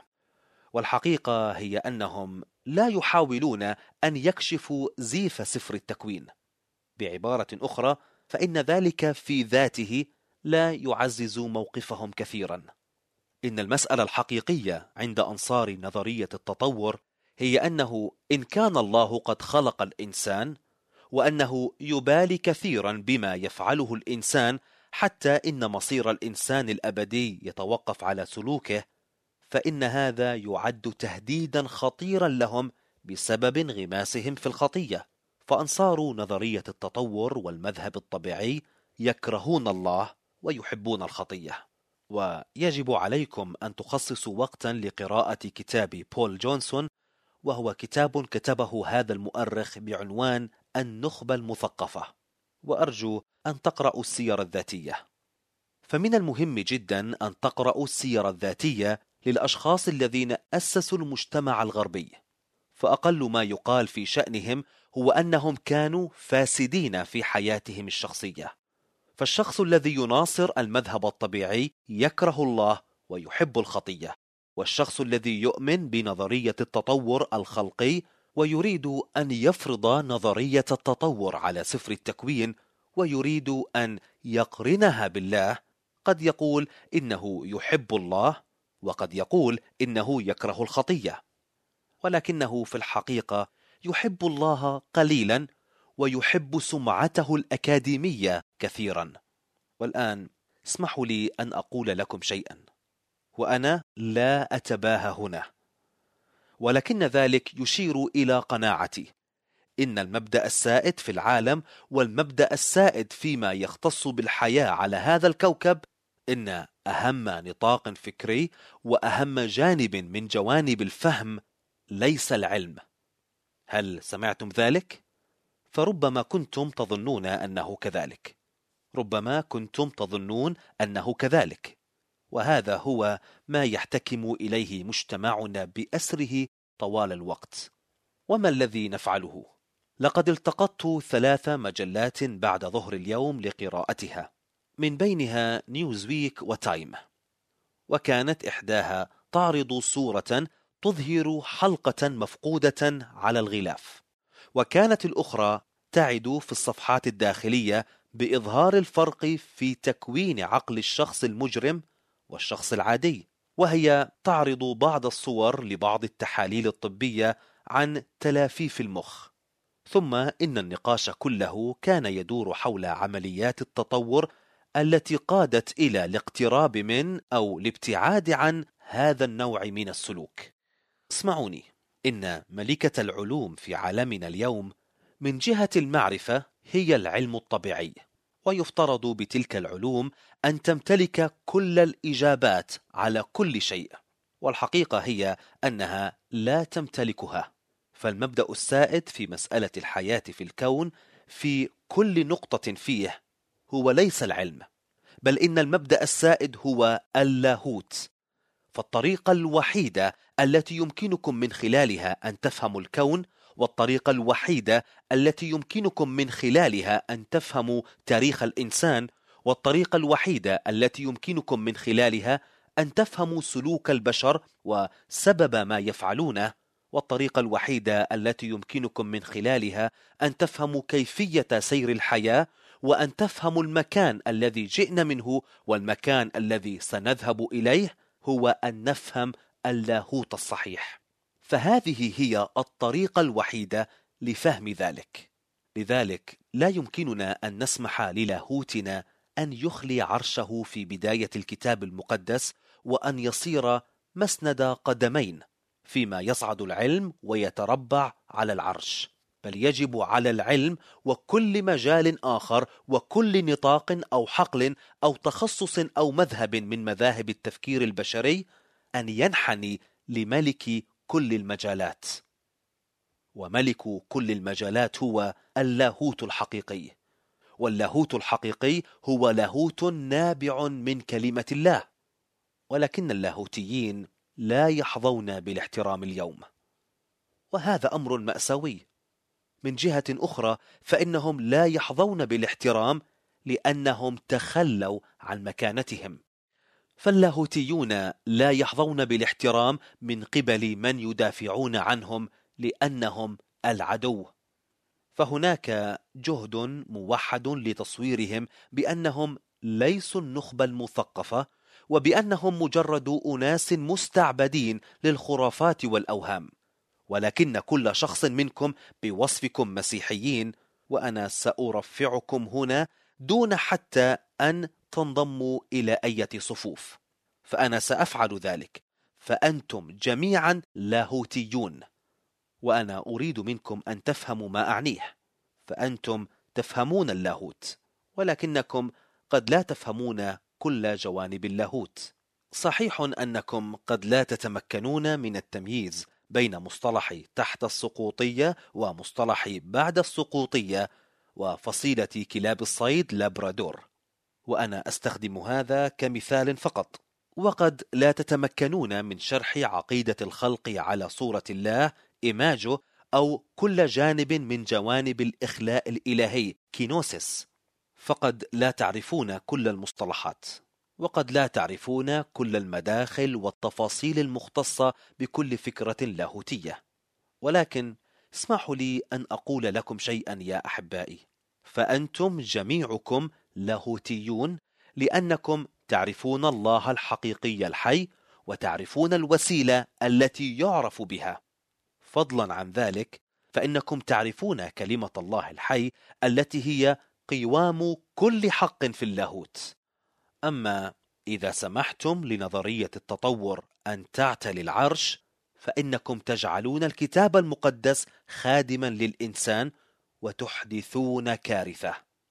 والحقيقة هي أنهم لا يحاولون أن يكشفوا زيف سفر التكوين. بعبارة أخرى، فإن ذلك في ذاته لا يعزز موقفهم كثيرا. إن المسألة الحقيقية عند أنصار نظرية التطور هي أنه إن كان الله قد خلق الإنسان، وأنه يبالي كثيرا بما يفعله الإنسان حتى إن مصير الإنسان الأبدي يتوقف على سلوكه، فإن هذا يعد تهديدا خطيرا لهم بسبب انغماسهم في الخطية. فأنصار نظرية التطور والمذهب الطبيعي يكرهون الله ويحبون الخطية. ويجب عليكم أن تخصصوا وقتا لقراءة كتاب بول جونسون، وهو كتاب كتبه هذا المؤرخ بعنوان النخبة المثقفة، وأرجو أن تقرأوا السيرة الذاتية. فمن المهم جدا أن تقرأوا السيرة الذاتية للأشخاص الذين أسسوا المجتمع الغربي، فأقل ما يقال في شأنهم هو أنهم كانوا فاسدين في حياتهم الشخصية. فالشخص الذي يناصر المذهب الطبيعي يكره الله ويحب الخطية، والشخص الذي يؤمن بنظرية التطور الخلقي ويريد أن يفرض نظرية التطور على سفر التكوين ويريد أن يقرنها بالله، قد يقول إنه يحب الله وقد يقول إنه يكره الخطية، ولكنه في الحقيقة يحب الله قليلا ويحب سمعته الأكاديمية كثيرا. والآن اسمحوا لي أن أقول لكم شيئا، وأنا لا أتباهى هنا، ولكن ذلك يشير إلى قناعتي إن المبدأ السائد في العالم والمبدأ السائد فيما يختص بالحياة على هذا الكوكب إن أهم نطاق فكري وأهم جانب من جوانب الفهم ليس العلم. هل سمعتم ذلك؟ فربما كنتم تظنون أنه كذلك، ربما كنتم تظنون أنه كذلك، وهذا هو ما يحتكم إليه مجتمعنا بأسره طوال الوقت. وما الذي نفعله؟ لقد التقطت 3 مجلات بعد ظهر اليوم لقراءتها، من بينها نيوزويك وتايم، وكانت إحداها تعرض صورة تظهر حلقة مفقودة على الغلاف، وكانت الأخرى تعد في الصفحات الداخلية بإظهار الفرق في تكوين عقل الشخص المجرم والشخص العادي، وهي تعرض بعض الصور لبعض التحاليل الطبية عن تلافيف المخ. ثم إن النقاش كله كان يدور حول عمليات التطور التي قادت إلى الاقتراب من أو الابتعاد عن هذا النوع من السلوك. اسمعوني، إن ملكة العلوم في عالمنا اليوم من جهة المعرفة هي العلم الطبيعي، ويفترض بتلك العلوم أن تمتلك كل الإجابات على كل شيء، والحقيقة هي أنها لا تمتلكها. فالمبدأ السائد في مسألة الحياة في الكون في كل نقطة فيه هو ليس العلم، بل إن المبدأ السائد هو اللاهوت. فالطريقة الوحيدة التي يمكنكم من خلالها أن تفهموا الكون، والطريقة الوحيدة التي يمكنكم من خلالها أن تفهموا تاريخ الإنسان، والطريقة الوحيدة التي يمكنكم من خلالها أن تفهموا سلوك البشر وسبب ما يفعلونه، والطريقة الوحيدة التي يمكنكم من خلالها أن تفهموا كيفية سير الحياة، وأن تفهموا المكان الذي جئنا منه والمكان الذي سنذهب إليه، هو أن نفهم اللاهوت الصحيح. فهذه هي الطريقة الوحيدة لفهم ذلك. لذلك لا يمكننا أن نسمح للاهوتنا أن يخلي عرشه في بداية الكتاب المقدس وأن يصير مسند قدمين فيما يصعد العلم ويتربع على العرش. بل يجب على العلم وكل مجال آخر وكل نطاق أو حقل أو تخصص أو مذهب من مذاهب التفكير البشري أن ينحني لملك كل المجالات. وملك كل المجالات هو اللاهوت الحقيقي، واللاهوت الحقيقي هو لاهوت نابع من كلمة الله. ولكن اللاهوتيين لا يحظون بالاحترام اليوم، وهذا أمر مأساوي. من جهة أخرى فإنهم لا يحظون بالاحترام لأنهم تخلوا عن مكانتهم. فاللاهوتيون لا يحظون بالاحترام من قبل من يدافعون عنهم لأنهم العدو. فهناك جهد موحد لتصويرهم بأنهم ليسوا النخبة المثقفة، وبأنهم مجرد أناس مستعبدين للخرافات والأوهام. ولكن كل شخص منكم بوصفكم مسيحيين، وأنا سأرفعكم هنا دون حتى أن تنضموا إلى أي صفوف، فأنا سأفعل ذلك. فأنتم جميعا لاهوتيون، وأنا أريد منكم أن تفهموا ما أعنيه. فأنتم تفهمون اللاهوت، ولكنكم قد لا تفهمون كل جوانب اللاهوت. صحيح أنكم قد لا تتمكنون من التمييز بين مصطلح تحت السقوطية ومصطلح بعد السقوطية وفصيلة كلاب الصيد لابرادور، وأنا أستخدم هذا كمثال فقط. وقد لا تتمكنون من شرح عقيدة الخلق على صورة الله إيماجو، أو كل جانب من جوانب الإخلاء الإلهي كينوسيس، فقد لا تعرفون كل المصطلحات، وقد لا تعرفون كل المداخل والتفاصيل المختصة بكل فكرة لاهوتية. ولكن اسمحوا لي أن أقول لكم شيئا يا أحبائي، فأنتم جميعكم لاهوتيون لأنكم تعرفون الله الحقيقي الحي، وتعرفون الوسيلة التي يعرف بها. فضلا عن ذلك فإنكم تعرفون كلمة الله الحي التي هي قوام كل حق في اللاهوت. أما إذا سمحتم لنظرية التطور أن تعتلي العرش، فإنكم تجعلون الكتاب المقدس خادما للإنسان وتحدثون كارثة.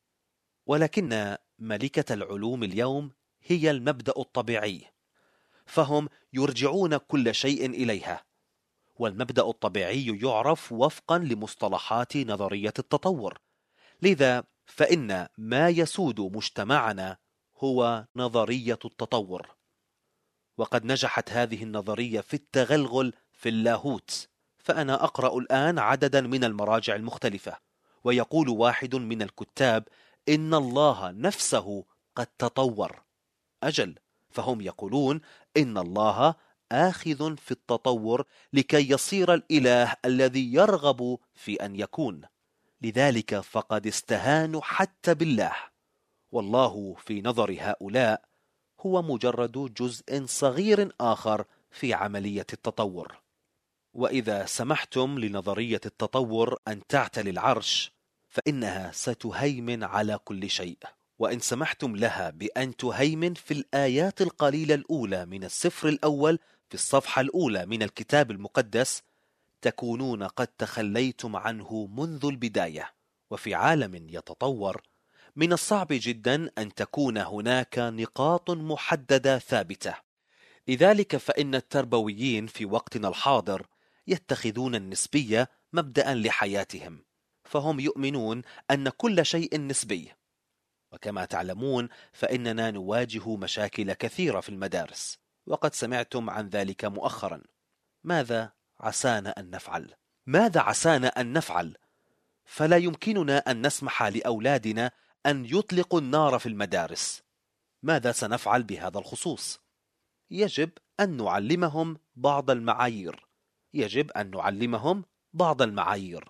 ولكن ملكة العلوم اليوم هي المبدأ الطبيعي، فهم يرجعون كل شيء إليها. والمبدأ الطبيعي يعرف وفقا لمصطلحات نظرية التطور. لذا فإن ما يسود مجتمعنا هو نظرية التطور، وقد نجحت هذه النظرية في التغلغل في اللاهوت. فأنا أقرأ الآن عددا من المراجع المختلفة، ويقول واحد من الكتاب إن الله نفسه قد تطور. أجل، فهم يقولون إن الله آخذ في التطور لكي يصير الإله الذي يرغب في أن يكون. لذلك فقد استهانوا حتى بالله، والله في نظر هؤلاء هو مجرد جزء صغير آخر في عملية التطور. وإذا سمحتم لنظرية التطور أن تعتلي العرش، فإنها ستهيمن على كل شيء. وإن سمحتم لها بأن تهيمن في الآيات القليلة الأولى من السفر الأول في الصفحة الأولى من الكتاب المقدس، تكونون قد تخليتم عنه منذ البداية. وفي عالم يتطور من الصعب جدا أن تكون هناك نقاط محددة ثابتة. لذلك فإن التربويين في وقتنا الحاضر يتخذون النسبية مبدأ لحياتهم، فهم يؤمنون أن كل شيء نسبي. وكما تعلمون فإننا نواجه مشاكل كثيرة في المدارس، وقد سمعتم عن ذلك مؤخرا. ماذا عسانا أن نفعل؟ ماذا عسانا أن نفعل؟ فلا يمكننا أن نسمح لأولادنا أن يطلقوا النار في المدارس. ماذا سنفعل بهذا الخصوص؟ يجب أن نعلمهم بعض المعايير. يجب أن نعلمهم بعض المعايير.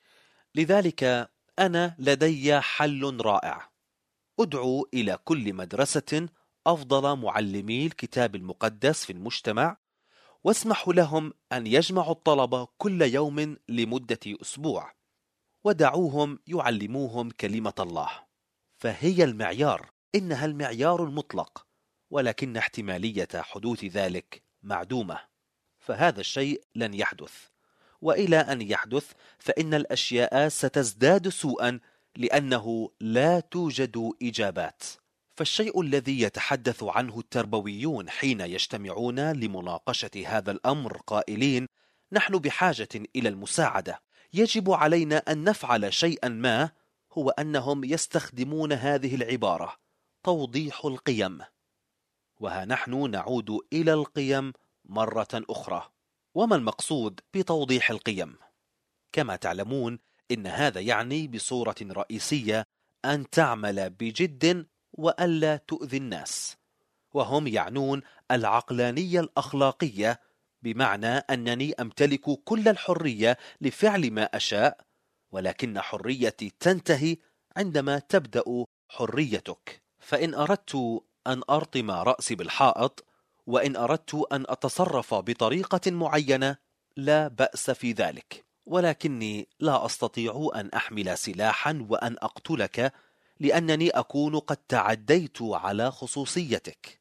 لذلك أنا لدي حل رائع. أدعو إلى كل مدرسة أفضل معلمي الكتاب المقدس في المجتمع، واسمحوا لهم أن يجمعوا الطلبة كل يوم لمدة أسبوع، ودعوهم يعلموهم كلمة الله. فهي المعيار، إنها المعيار المطلق، ولكن احتمالية حدوث ذلك معدومة. فهذا الشيء لن يحدث، وإلى أن يحدث فإن الأشياء ستزداد سوءا لأنه لا توجد إجابات. فالشيء الذي يتحدث عنه التربويون حين يجتمعون لمناقشة هذا الأمر قائلين: نحن بحاجة إلى المساعدة، يجب علينا أن نفعل شيئا ما، هو أنهم يستخدمون هذه العبارة: توضيح القيم. وها نحن نعود إلى القيم مرة أخرى. وما المقصود بتوضيح القيم؟ كما تعلمون إن هذا يعني بصورة رئيسية أن تعمل بجد وألا تؤذي الناس، وهم يعنون العقلانية الأخلاقية، بمعنى أنني أمتلك كل الحرية لفعل ما أشاء، ولكن حريتي تنتهي عندما تبدأ حريتك. فإن أردت أن أرطم رأسي بالحائط، وإن أردت أن أتصرف بطريقة معينة، لا بأس في ذلك، ولكني لا أستطيع أن أحمل سلاحا وأن أقتلك، لأنني أكون قد تعديت على خصوصيتك.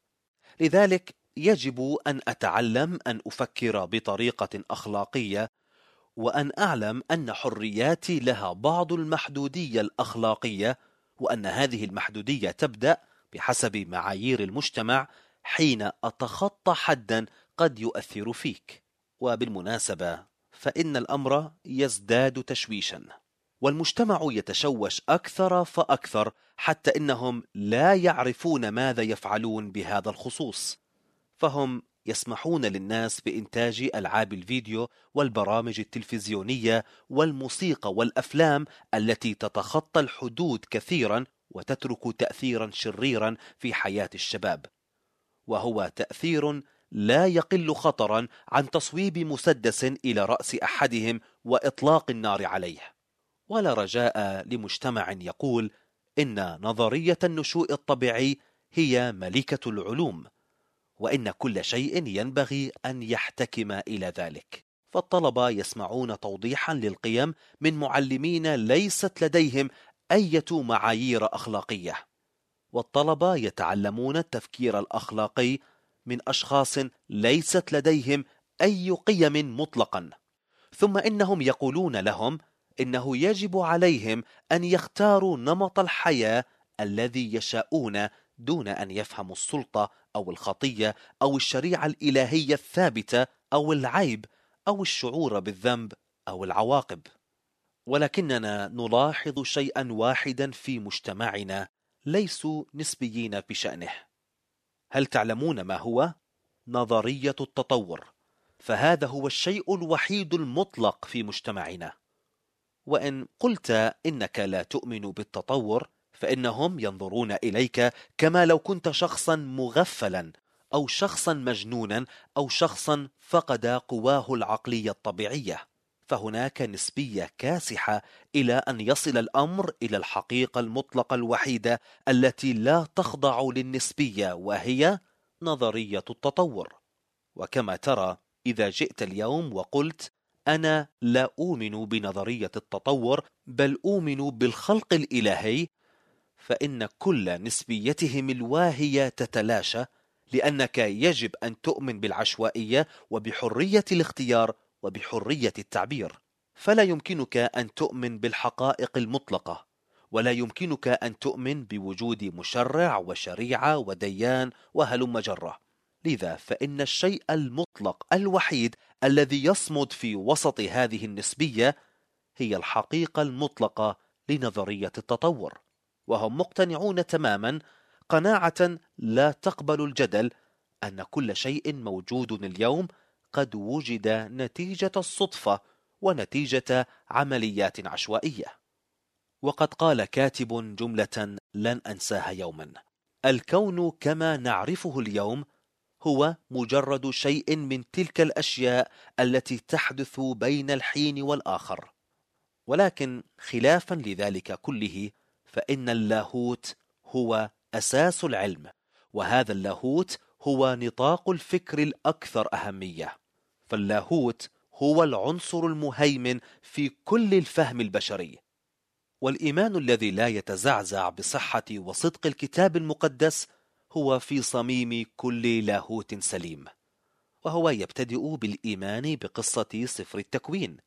لذلك يجب أن أتعلم أن أفكر بطريقة أخلاقية، وأن أعلم أن حرياتي لها بعض المحدودية الأخلاقية، وأن هذه المحدودية تبدأ بحسب معايير المجتمع حين أتخطى حدا قد يؤثر فيك. وبالمناسبة فإن الأمر يزداد تشويشا، والمجتمع يتشوش أكثر فأكثر، حتى إنهم لا يعرفون ماذا يفعلون بهذا الخصوص. فهم يسمحون للناس بإنتاج ألعاب الفيديو والبرامج التلفزيونية والموسيقى والأفلام التي تتخطى الحدود كثيرا وتترك تأثيرا شريرا في حياة الشباب، وهو تأثير لا يقل خطرا عن تصويب مسدس إلى رأس أحدهم وإطلاق النار عليه. ولا رجاء لمجتمع يقول إن نظرية النشوء الطبيعي هي ملكة العلوم، وإن كل شيء ينبغي أن يحتكم إلى ذلك. فالطلبة يسمعون توضيحا للقيم من معلمين ليست لديهم أي معايير أخلاقية، والطلبة يتعلمون التفكير الأخلاقي من أشخاص ليست لديهم أي قيم مطلقا، ثم إنهم يقولون لهم إنه يجب عليهم أن يختاروا نمط الحياة الذي يشاءون، دون أن يفهموا السلطة أو الخطية أو الشريعة الإلهية الثابتة أو العيب أو الشعور بالذنب أو العواقب. ولكننا نلاحظ شيئا واحدا في مجتمعنا ليسوا نسبيين بشأنه. هل تعلمون ما هو؟ نظرية التطور. فهذا هو الشيء الوحيد المطلق في مجتمعنا. وإن قلت إنك لا تؤمن بالتطور، فإنهم ينظرون إليك كما لو كنت شخصا مغفلا أو شخصا مجنونا أو شخصا فقد قواه العقلية الطبيعية. فهناك نسبية كاسحة إلى أن يصل الأمر إلى الحقيقة المطلقة الوحيدة التي لا تخضع للنسبية، وهي نظرية التطور. وكما ترى، إذا جئت اليوم وقلت أنا لا أؤمن بنظرية التطور بل أؤمن بالخلق الإلهي، فإن كل نسبيتهم الواهية تتلاشى، لأنك يجب أن تؤمن بالعشوائية وبحرية الاختيار وبحرية التعبير. فلا يمكنك أن تؤمن بالحقائق المطلقة، ولا يمكنك أن تؤمن بوجود مشرع وشريعة وديان وهلم جرة. لذا فإن الشيء المطلق الوحيد الذي يصمد في وسط هذه النسبية هي الحقيقة المطلقة لنظرية التطور. وهم مقتنعون تماما قناعة لا تقبل الجدل أن كل شيء موجود اليوم قد وجد نتيجة الصدفة ونتيجة عمليات عشوائية. وقد قال كاتب جملة لن أنساها يوما: الكون كما نعرفه اليوم هو مجرد شيء من تلك الأشياء التي تحدث بين الحين والآخر. ولكن خلافا لذلك كله، فإن اللاهوت هو أساس العلم، وهذا اللاهوت هو نطاق الفكر الأكثر أهمية. فاللاهوت هو العنصر المهيمن في كل الفهم البشري، والإيمان الذي لا يتزعزع بصحة وصدق الكتاب المقدس هو في صميم كل لاهوت سليم، وهو يبتدئ بالإيمان بقصة سفر التكوين،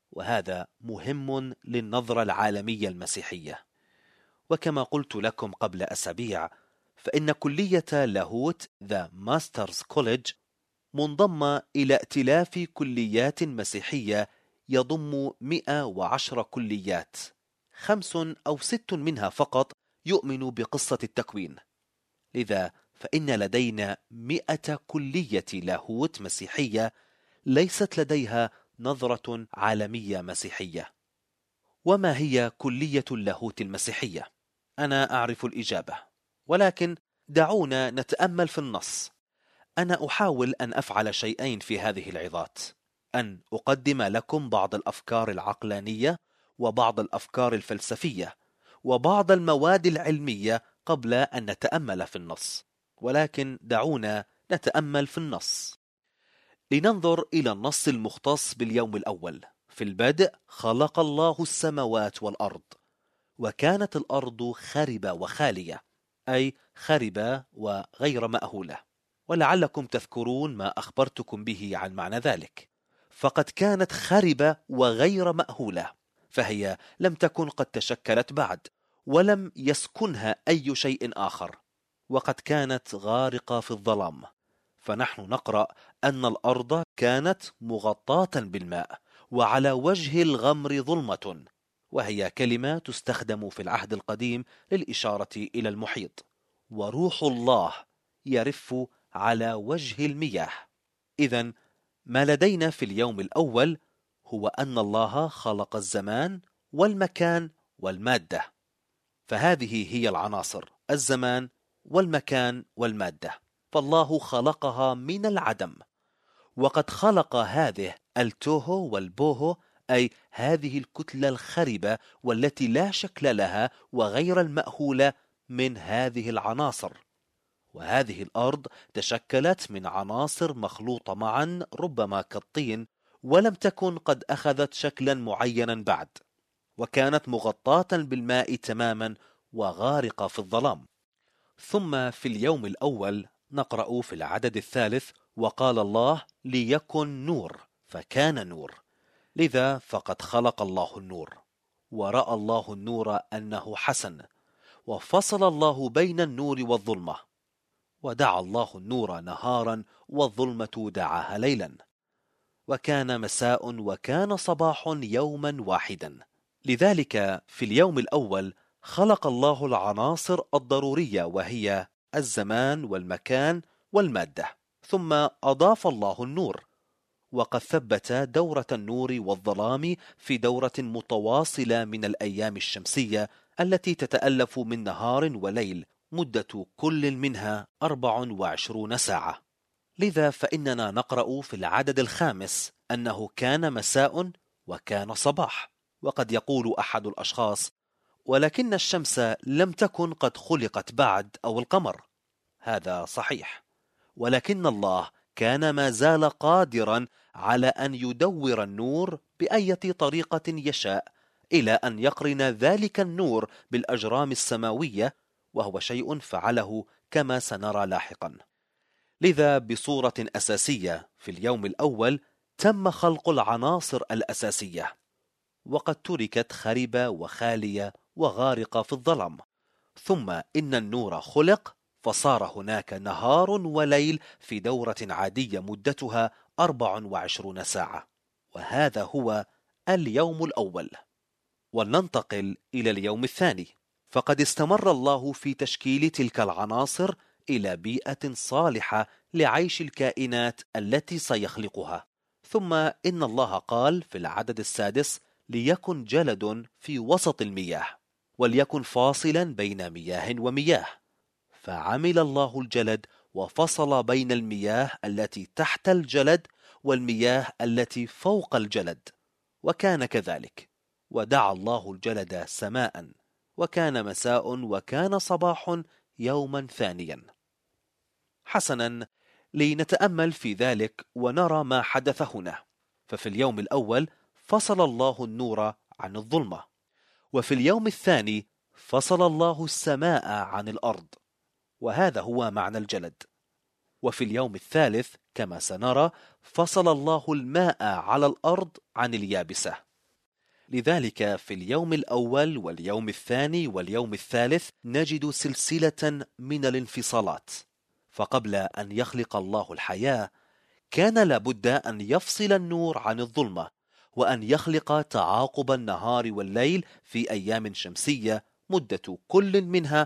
وهذا مهم للنظرة العالمية المسيحية. وكما قلت لكم قبل أسابيع، فإن كلية لاهوت The Masters College منضمة إلى ائتلاف كليات مسيحية يضم 110 كليات، 5 أو 6 منها فقط يؤمن بقصة التكوين. لذا فإن لدينا 100 كلية لاهوت مسيحية ليست لديها نظرة عالمية مسيحية. وما هي كلية اللاهوت المسيحية؟ أنا أعرف الإجابة، ولكن دعونا نتأمل في النص. أنا أحاول أن أفعل شيئين في هذه العظات: أن أقدم لكم بعض الأفكار العقلانية وبعض الأفكار الفلسفية وبعض المواد العلمية قبل أن نتأمل في النص. ولكن دعونا نتأمل في النص. لننظر إلى النص المختص باليوم الأول. في البدء خلق الله السماوات والأرض، وكانت الأرض خربة وخالية، أي خربة وغير مأهولة. ولعلكم تذكرون ما أخبرتكم به عن معنى ذلك، فقد كانت خربة وغير مأهولة، فهي لم تكن قد تشكلت بعد، ولم يسكنها أي شيء آخر، وقد كانت غارقة في الظلام. فنحن نقرأ أن الأرض كانت مغطاة بالماء، وعلى وجه الغمر ظلمة، وهي كلمة تستخدم في العهد القديم للإشارة إلى المحيط. وروح الله يرف على وجه المياه. إذن ما لدينا في اليوم الأول هو أن الله خلق الزمان والمكان والمادة. فهذه هي العناصر: الزمان والمكان والمادة. فالله خلقها من العدم، وقد خلق هذه التوهو والبوهو، أي هذه الكتلة الخربة والتي لا شكل لها وغير المأهولة، من هذه العناصر. وهذه الأرض تشكلت من عناصر مخلوطة معا، ربما كالطين، ولم تكن قد أخذت شكلا معينا بعد، وكانت مغطاة بالماء تماما وغارقة في الظلام. ثم في اليوم الأول نقرأ في العدد 3: وقال الله ليكن نور، فكان نور. لذا فقد خلق الله النور، ورأى الله النور أنه حسن، وفصل الله بين النور والظلمة، ودعا الله النور نهارا والظلمة دعاها ليلا، وكان مساء وكان صباح يوما واحدا. لذلك في اليوم الأول خلق الله العناصر الضرورية، وهي الزمان والمكان والمادة، ثم أضاف الله النور، وقد ثبت دورة النور والظلام في دورة متواصلة من الأيام الشمسية التي تتألف من نهار وليل، مدة كل منها 24 ساعة. لذا فإننا نقرأ في العدد 5 أنه كان مساء وكان صباح. وقد يقول أحد الأشخاص: ولكن الشمس لم تكن قد خلقت بعد، أو القمر. هذا صحيح، ولكن الله كان ما زال قادرا على أن يدور النور بأي طريقة يشاء، إلى أن يقرن ذلك النور بالأجرام السماوية، وهو شيء فعله كما سنرى لاحقا. لذا بصورة أساسية في اليوم الأول تم خلق العناصر الأساسية، وقد تركت خربة وخالية وغارقة في الظلام. ثم إن النور خلق، فصار هناك نهار وليل في دورة عادية مدتها 24 ساعة، وهذا هو اليوم الأول. ولننتقل إلى اليوم الثاني، فقد استمر الله في تشكيل تلك العناصر إلى بيئة صالحة لعيش الكائنات التي سيخلقها. ثم إن الله قال في العدد 6: ليكن جلد في وسط المياه، وليكن فاصلا بين مياه ومياه. فعمل الله الجلد وفصل بين المياه التي تحت الجلد والمياه التي فوق الجلد، وكان كذلك. ودعا الله الجلد سماء، وكان مساء وكان صباح يوما ثانيا. حسنا، لنتأمل في ذلك ونرى ما حدث هنا. ففي اليوم الأول فصل الله النور عن الظلمة، وفي اليوم الثاني فصل الله السماء عن الأرض، وهذا هو معنى الجلد. وفي اليوم الثالث كما سنرى فصل الله الماء على الأرض عن اليابسة، لذلك في اليوم الأول واليوم الثاني واليوم الثالث نجد سلسلة من الانفصالات. فقبل أن يخلق الله الحياة كان لابد أن يفصل النور عن الظلمة، وأن يخلق تعاقب النهار والليل في أيام شمسية مدة كل منها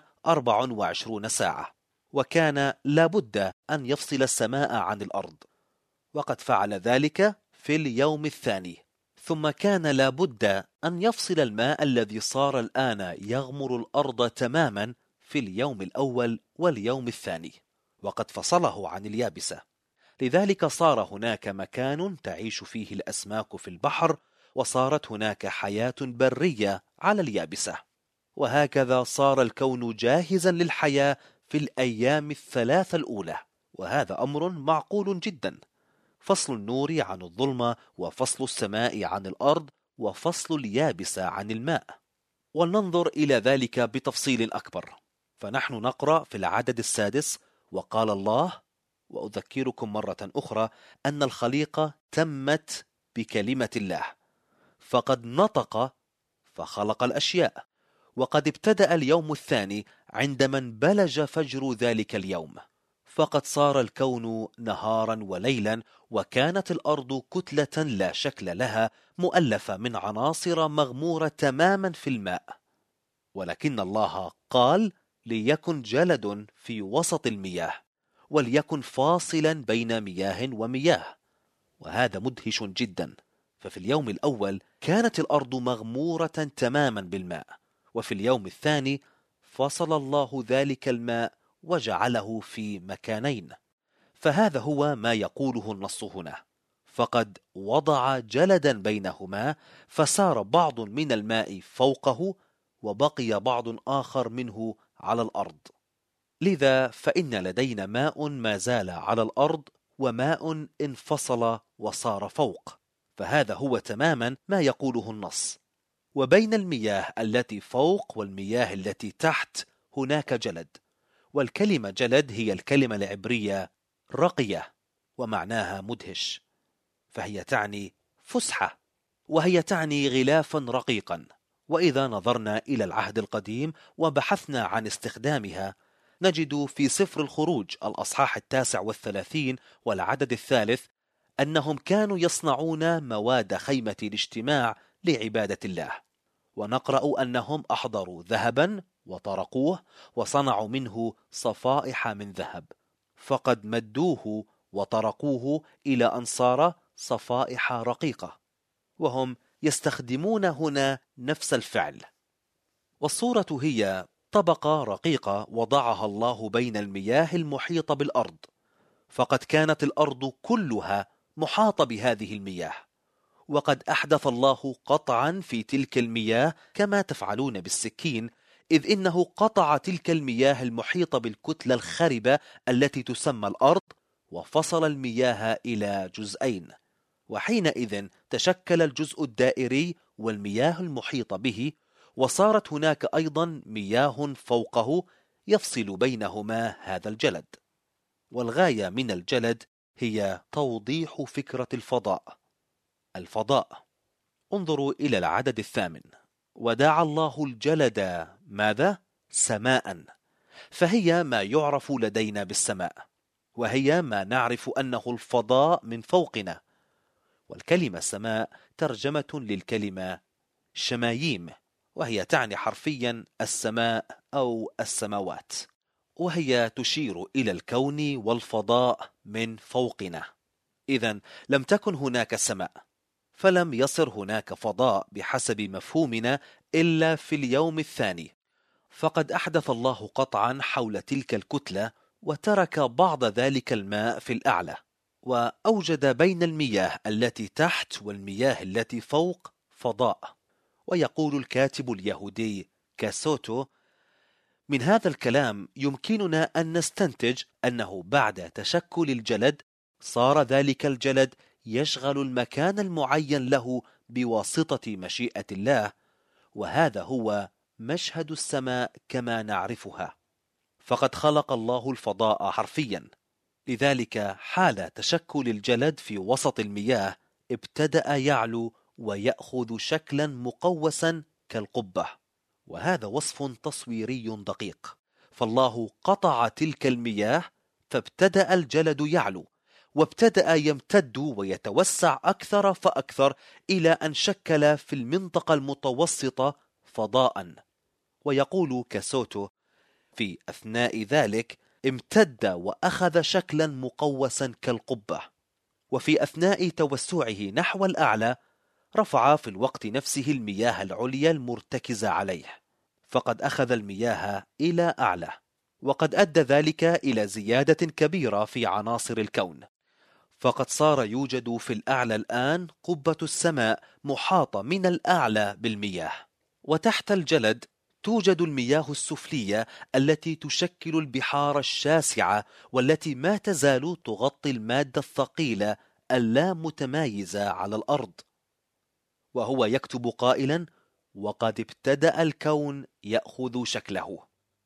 24 ساعة، وكان لابد أن يفصل السماء عن الأرض، وقد فعل ذلك في اليوم الثاني. ثم كان لابد أن يفصل الماء الذي صار الآن يغمر الأرض تماما في اليوم الأول واليوم الثاني، وقد فصله عن اليابسة. لذلك صار هناك مكان تعيش فيه الأسماك في البحر، وصارت هناك حياة برية على اليابسة. وهكذا صار الكون جاهزا للحياة في الأيام الثلاث الأولى، وهذا أمر معقول جدا: فصل النور عن الظلمة، وفصل السماء عن الأرض، وفصل اليابسة عن الماء. ولننظر إلى ذلك بتفصيل أكبر. فنحن نقرأ في العدد السادس: وقال الله. وأذكركم مرة أخرى أن الخليقة تمت بكلمة الله، فقد نطق فخلق الأشياء، وقد ابتدأ اليوم الثاني عندما انبلج فجر ذلك اليوم، فقد صار الكون نهارا وليلا، وكانت الأرض كتلة لا شكل لها، مؤلفة من عناصر مغمورة تماما في الماء. ولكن الله قال: ليكن جلد في وسط المياه، وليكن فاصلا بين مياه ومياه. وهذا مدهش جدا. ففي اليوم الأول كانت الأرض مغمورة تماما بالماء، وفي اليوم الثاني فصل الله ذلك الماء وجعله في مكانين. فهذا هو ما يقوله النص هنا: فقد وضع جلدا بينهما، فسار بعض من الماء فوقه، وبقي بعض آخر منه على الأرض. لذا فإن لدينا ماء ما زال على الأرض، وماء انفصل وصار فوق. فهذا هو تماما ما يقوله النص. وبين المياه التي فوق والمياه التي تحت هناك جلد. والكلمة جلد هي الكلمة العبرية رقية، ومعناها مدهش، فهي تعني فسحة، وهي تعني غلافا رقيقا. وإذا نظرنا إلى العهد القديم وبحثنا عن استخدامها، نجد في سفر الخروج الأصحاح 39 والعدد 3 أنهم كانوا يصنعون مواد خيمة الاجتماع لعبادة الله. ونقرأ أنهم أحضروا ذهبا وطرقوه، وصنعوا منه صفائح من ذهب، فقد مدوه وطرقوه إلى أن صار صفائح رقيقة. وهم يستخدمون هنا نفس الفعل. والصورة هي طبقة رقيقة وضعها الله بين المياه المحيطة بالأرض، فقد كانت الأرض كلها محاطة بهذه المياه، وقد أحدث الله قطعا في تلك المياه كما تفعلون بالسكين، إذ إنه قطع تلك المياه المحيطة بالكتلة الخربة التي تسمى الأرض، وفصل المياه إلى جزئين. وحينئذ تشكل الجزء الدائري والمياه المحيطة به، وصارت هناك أيضا مياه فوقه يفصل بينهما هذا الجلد. والغاية من الجلد هي توضيح فكرة الفضاء. انظروا إلى العدد 8: ودعا الله الجلد ماذا؟ سماء. فهي ما يعرف لدينا بالسماء، وهي ما نعرف أنه الفضاء من فوقنا. والكلمة سماء ترجمة للكلمة شمايم، وهي تعني حرفيا السماء أو السماوات، وهي تشير إلى الكون والفضاء من فوقنا. إذن لم تكن هناك سماء، فلم يصر هناك فضاء بحسب مفهومنا إلا في اليوم الثاني، فقد أحدث الله قطعا حول تلك الكتلة، وترك بعض ذلك الماء في الأعلى، وأوجد بين المياه التي تحت والمياه التي فوق فضاء. ويقول الكاتب اليهودي كاسوتو: من هذا الكلام يمكننا أن نستنتج أنه بعد تشكل الجلد صار ذلك الجلد يشغل المكان المعين له بواسطة مشيئة الله، وهذا هو مشهد السماء كما نعرفها. فقد خلق الله الفضاء حرفيا، لذلك حال تشكل الجلد في وسط المياه ابتدأ يعلو ويأخذ شكلا مقوسا كالقبة. وهذا وصف تصويري دقيق، فالله قطع تلك المياه فابتدأ الجلد يعلو، وابتدأ يمتد ويتوسع أكثر فأكثر إلى أن شكل في المنطقة المتوسطة فضاء. ويقول كاسوتو: في أثناء ذلك امتد وأخذ شكلا مقوسا كالقبة، وفي أثناء توسعه نحو الأعلى رفع في الوقت نفسه المياه العليا المرتكزة عليه، فقد أخذ المياه إلى أعلى، وقد أدى ذلك إلى زيادة كبيرة في عناصر الكون، فقد صار يوجد في الأعلى الآن قبة السماء محاطة من الأعلى بالمياه، وتحت الجلد توجد المياه السفلية التي تشكل البحار الشاسعة، والتي ما تزال تغطي المادة الثقيلة اللامتمايزة على الأرض. وهو يكتب قائلا: وقد ابتدأ الكون يأخذ شكله.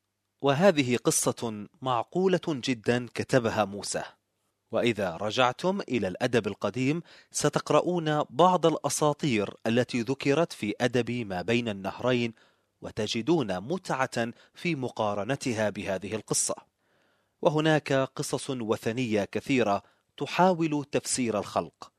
وهذه قصة معقولة جدا كتبها موسى. وإذا رجعتم إلى الأدب القديم ستقرؤون بعض الأساطير التي ذكرت في أدب ما بين النهرين، وتجدون متعة في مقارنتها بهذه القصة. وهناك قصص وثنية كثيرة تحاول تفسير الخلق،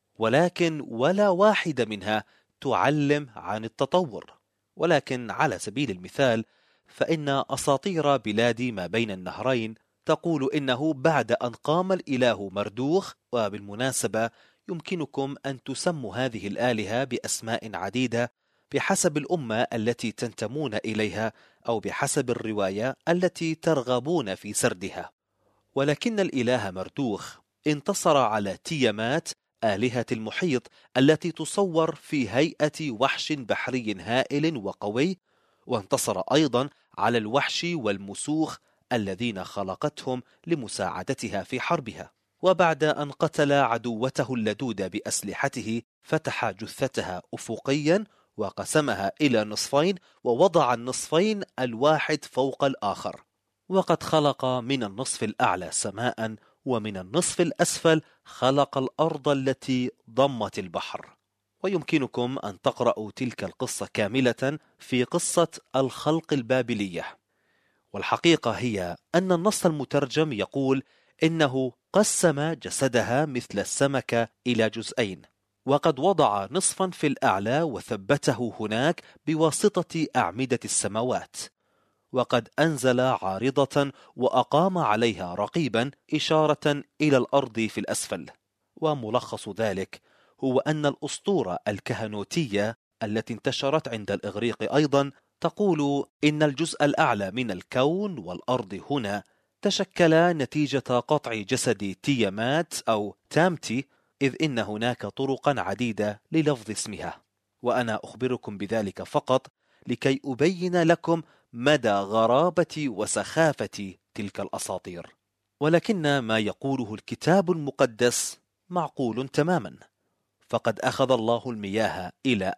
ولكن ولا واحدة منها تعلم عن التطور. ولكن على سبيل المثال فإن أساطير بلاد ما بين النهرين تقول إنه بعد أن قام الإله مردوخ، وبالمناسبة يمكنكم أن تسموا هذه الآلهة بأسماء عديدة بحسب الأمة التي تنتمون إليها أو بحسب الرواية التي ترغبون في سردها. ولكن الإله مردوخ انتصر على تيامات آلهة المحيط التي تصور في هيئة وحش بحري هائل وقوي، وانتصر أيضا على الوحش والمسوخ الذين خلقتهم لمساعدتها في حربها. وبعد أن قتل عدوته اللدود بأسلحته فتح جثتها أفقيا وقسمها إلى نصفين، ووضع النصفين الواحد فوق الآخر، وقد خلق من النصف الأعلى سماء، ومن النصف الأسفل خلق الأرض التي ضمت البحر. ويمكنكم أن تقرأوا تلك القصة كاملة في قصة الخلق البابلية. والحقيقة هي أن النص المترجم يقول إنه قسم جسدها مثل السمكة إلى جزئين، وقد وضع نصفا في الأعلى وثبته هناك بواسطة أعمدة السماوات، وقد أنزل عارضة وأقام عليها رقيبا إشارة إلى الأرض في الأسفل. وملخص ذلك هو أن الأسطورة الكهنوتية التي انتشرت عند الإغريق أيضا تقول إن الجزء الأعلى من الكون والأرض هنا تشكل نتيجة قطع جسد تيامات أو تامتي، إذ إن هناك طرقا عديدة للفظ اسمها، وأنا أخبركم بذلك فقط لكي أبين لكم مدى غرابة وسخافة تلك الأساطير. ولكن ما يقوله الكتاب المقدس معقول تماما، فقد أخذ الله المياه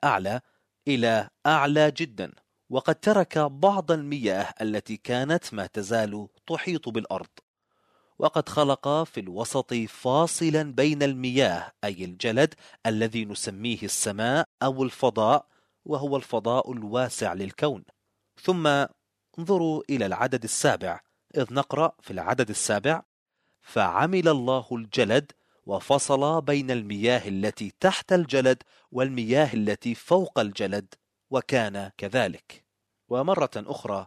إلى أعلى جدا، وقد ترك بعض المياه التي كانت ما تزال تحيط بالأرض، وقد خلق في الوسط فاصلا بين المياه أي الجلد الذي نسميه السماء أو الفضاء، وهو الفضاء الواسع للكون. ثم انظروا إلى العدد السابع، إذ نقرأ في العدد السابع: فعمل الله الجلد وفصل بين المياه التي تحت الجلد والمياه التي فوق الجلد، وكان كذلك. ومرة أخرى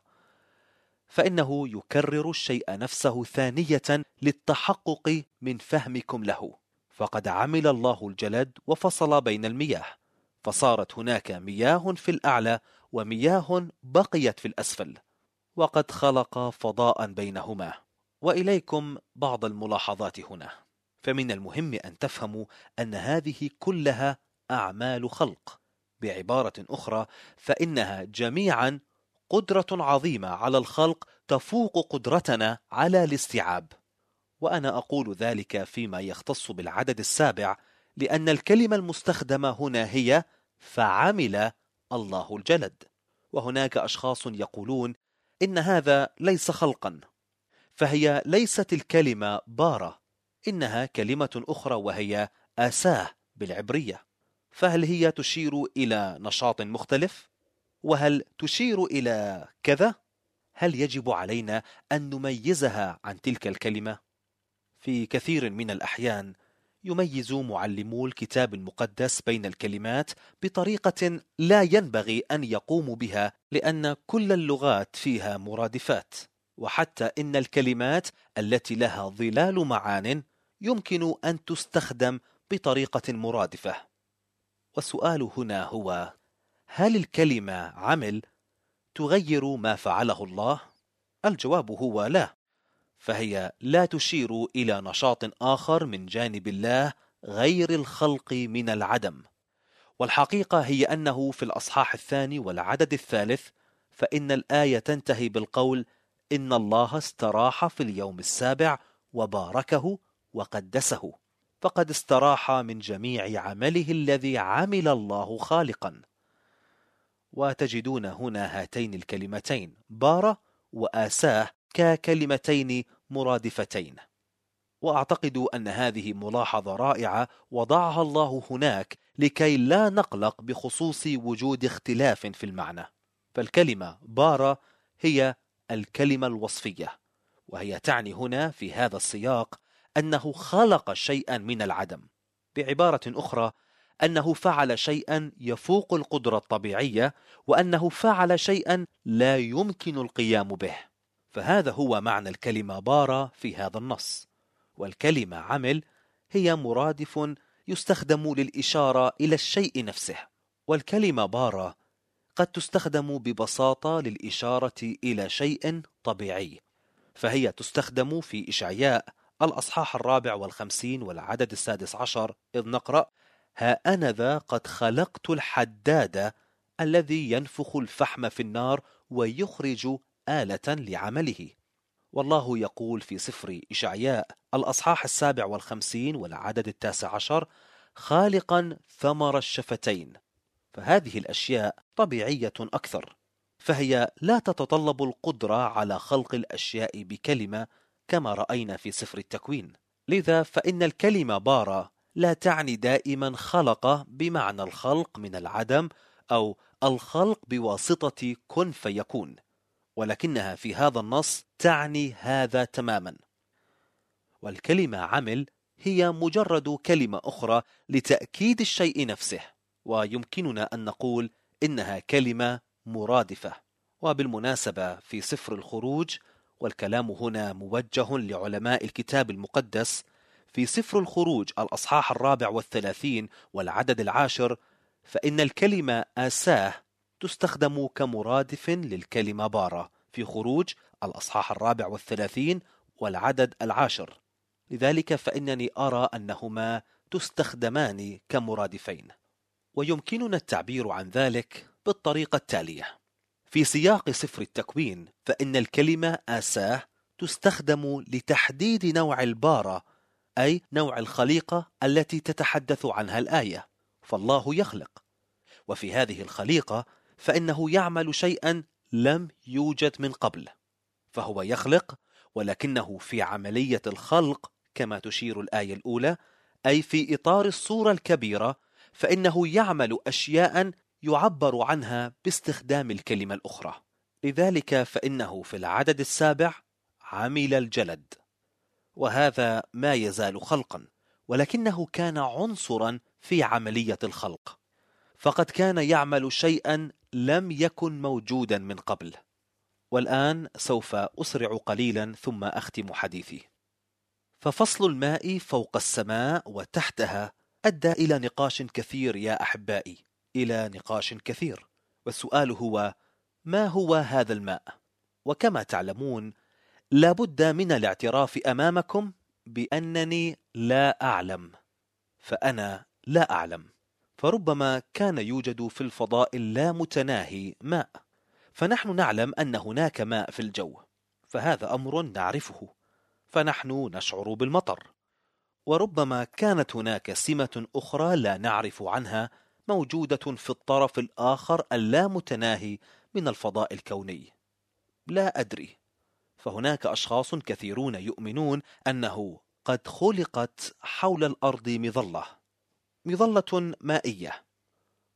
فإنه يكرر الشيء نفسه ثانية للتحقق من فهمكم له. فقد عمل الله الجلد وفصل بين المياه، فصارت هناك مياه في الأعلى ومياه بقيت في الأسفل، وقد خلق فضاء بينهما. وإليكم بعض الملاحظات هنا. فمن المهم أن تفهموا أن هذه كلها أعمال خلق، بعبارة أخرى فإنها جميعا قدرة عظيمة على الخلق تفوق قدرتنا على الاستيعاب. وأنا أقول ذلك فيما يختص بالعدد السابع، لأن الكلمة المستخدمة هنا هي فعمل الله الجلد. وهناك أشخاص يقولون إن هذا ليس خلقا، فهي ليست الكلمة بارة، إنها كلمة أخرى وهي آساه بالعبرية. فهل هي تشير إلى نشاط مختلف؟ وهل تشير إلى كذا؟ هل يجب علينا أن نميزها عن تلك الكلمة؟ في كثير من الأحيان يميز معلمو الكتاب المقدس بين الكلمات بطريقة لا ينبغي أن يقوموا بها، لأن كل اللغات فيها مرادفات، وحتى إن الكلمات التي لها ظلال معان يمكن أن تستخدم بطريقة مرادفة. والسؤال هنا هو: هل الكلمة عمل تغير ما فعله الله؟ الجواب هو لا، فهي لا تشير إلى نشاط آخر من جانب الله غير الخلق من العدم. والحقيقة هي أنه في الأصحاح 2 والعدد 3 فإن الآية تنتهي بالقول: إن الله استراح في اليوم السابع وباركه وقدسه، فقد استراح من جميع عمله الذي عمل الله خالقا. وتجدون هنا هاتين الكلمتين بار وآساه ككلمتين مرادفتين. وأعتقد أن هذه ملاحظة رائعة وضعها الله هناك لكي لا نقلق بخصوص وجود اختلاف في المعنى. فالكلمة بار هي الكلمة الوصفية، وهي تعني هنا في هذا السياق أنه خلق شيئا من العدم، بعبارة أخرى أنه فعل شيئا يفوق القدرة الطبيعية، وأنه فعل شيئا لا يمكن القيام به. فهذا هو معنى الكلمة بار في هذا النص. والكلمة عمل هي مرادف يستخدم للإشارة إلى الشيء نفسه. والكلمة بار قد تستخدم ببساطة للإشارة إلى شيء طبيعي، فهي تستخدم في إشعياء الأصحاح 54 والعدد 16، إذ نقرأ: ها أنا ذا قد خلقت الحداد الذي ينفخ الفحم في النار ويخرج آلة لعمله. والله يقول في سفر إشعياء الأصحاح 57 والعدد 19: خالقا ثمر الشفتين. فهذه الأشياء طبيعية أكثر، فهي لا تتطلب القدرة على خلق الأشياء بكلمة كما رأينا في سفر التكوين. لذا فإن الكلمة بار لا تعني دائما خلق بمعنى الخلق من العدم أو الخلق بواسطة كن فيكون، ولكنها في هذا النص تعني هذا تماما. والكلمة عمل هي مجرد كلمة أخرى لتأكيد الشيء نفسه، ويمكننا أن نقول إنها كلمة مرادفة. وبالمناسبة في سفر الخروج، والكلام هنا موجه لعلماء الكتاب المقدس، في سفر الخروج الأصحاح 34 والعدد 10 فإن الكلمة آساه تستخدم كمرادف للكلمة بارة في خروج الأصحاح 34 والعدد 10. لذلك فإنني أرى أنهما تستخدمان كمرادفين. ويمكننا التعبير عن ذلك بالطريقة التالية: في سياق سفر التكوين فإن الكلمة آساه تستخدم لتحديد نوع البارة، أي نوع الخليقة التي تتحدث عنها الآية. فالله يخلق، وفي هذه الخليقة فإنه يعمل شيئا لم يوجد من قبل، فهو يخلق، ولكنه في عملية الخلق كما تشير الآية الأولى، أي في إطار الصورة الكبيرة، فإنه يعمل أشياء يعبر عنها باستخدام الكلمة الأخرى. لذلك فإنه في العدد 7 عمل الجلد، وهذا ما يزال خلقا، ولكنه كان عنصرا في عملية الخلق، فقد كان يعمل شيئا لم يكن موجودا من قبل. والآن سوف أسرع قليلا ثم أختم حديثي. ففصل الماء فوق السماء وتحتها أدى إلى نقاش كثير يا أحبائي، إلى نقاش كثير. والسؤال هو: ما هو هذا الماء؟ وكما تعلمون لابد من الاعتراف أمامكم بأنني لا أعلم، فأنا لا أعلم. فربما كان يوجد في الفضاء اللامتناهي ماء، فنحن نعلم أن هناك ماء في الجو، فهذا أمر نعرفه، فنحن نشعر بالمطر. وربما كانت هناك سمة أخرى لا نعرف عنها موجودة في الطرف الآخر اللامتناهي من الفضاء الكوني، لا أدري. فهناك أشخاص كثيرون يؤمنون أنه قد خلقت حول الأرض مظلة مائية،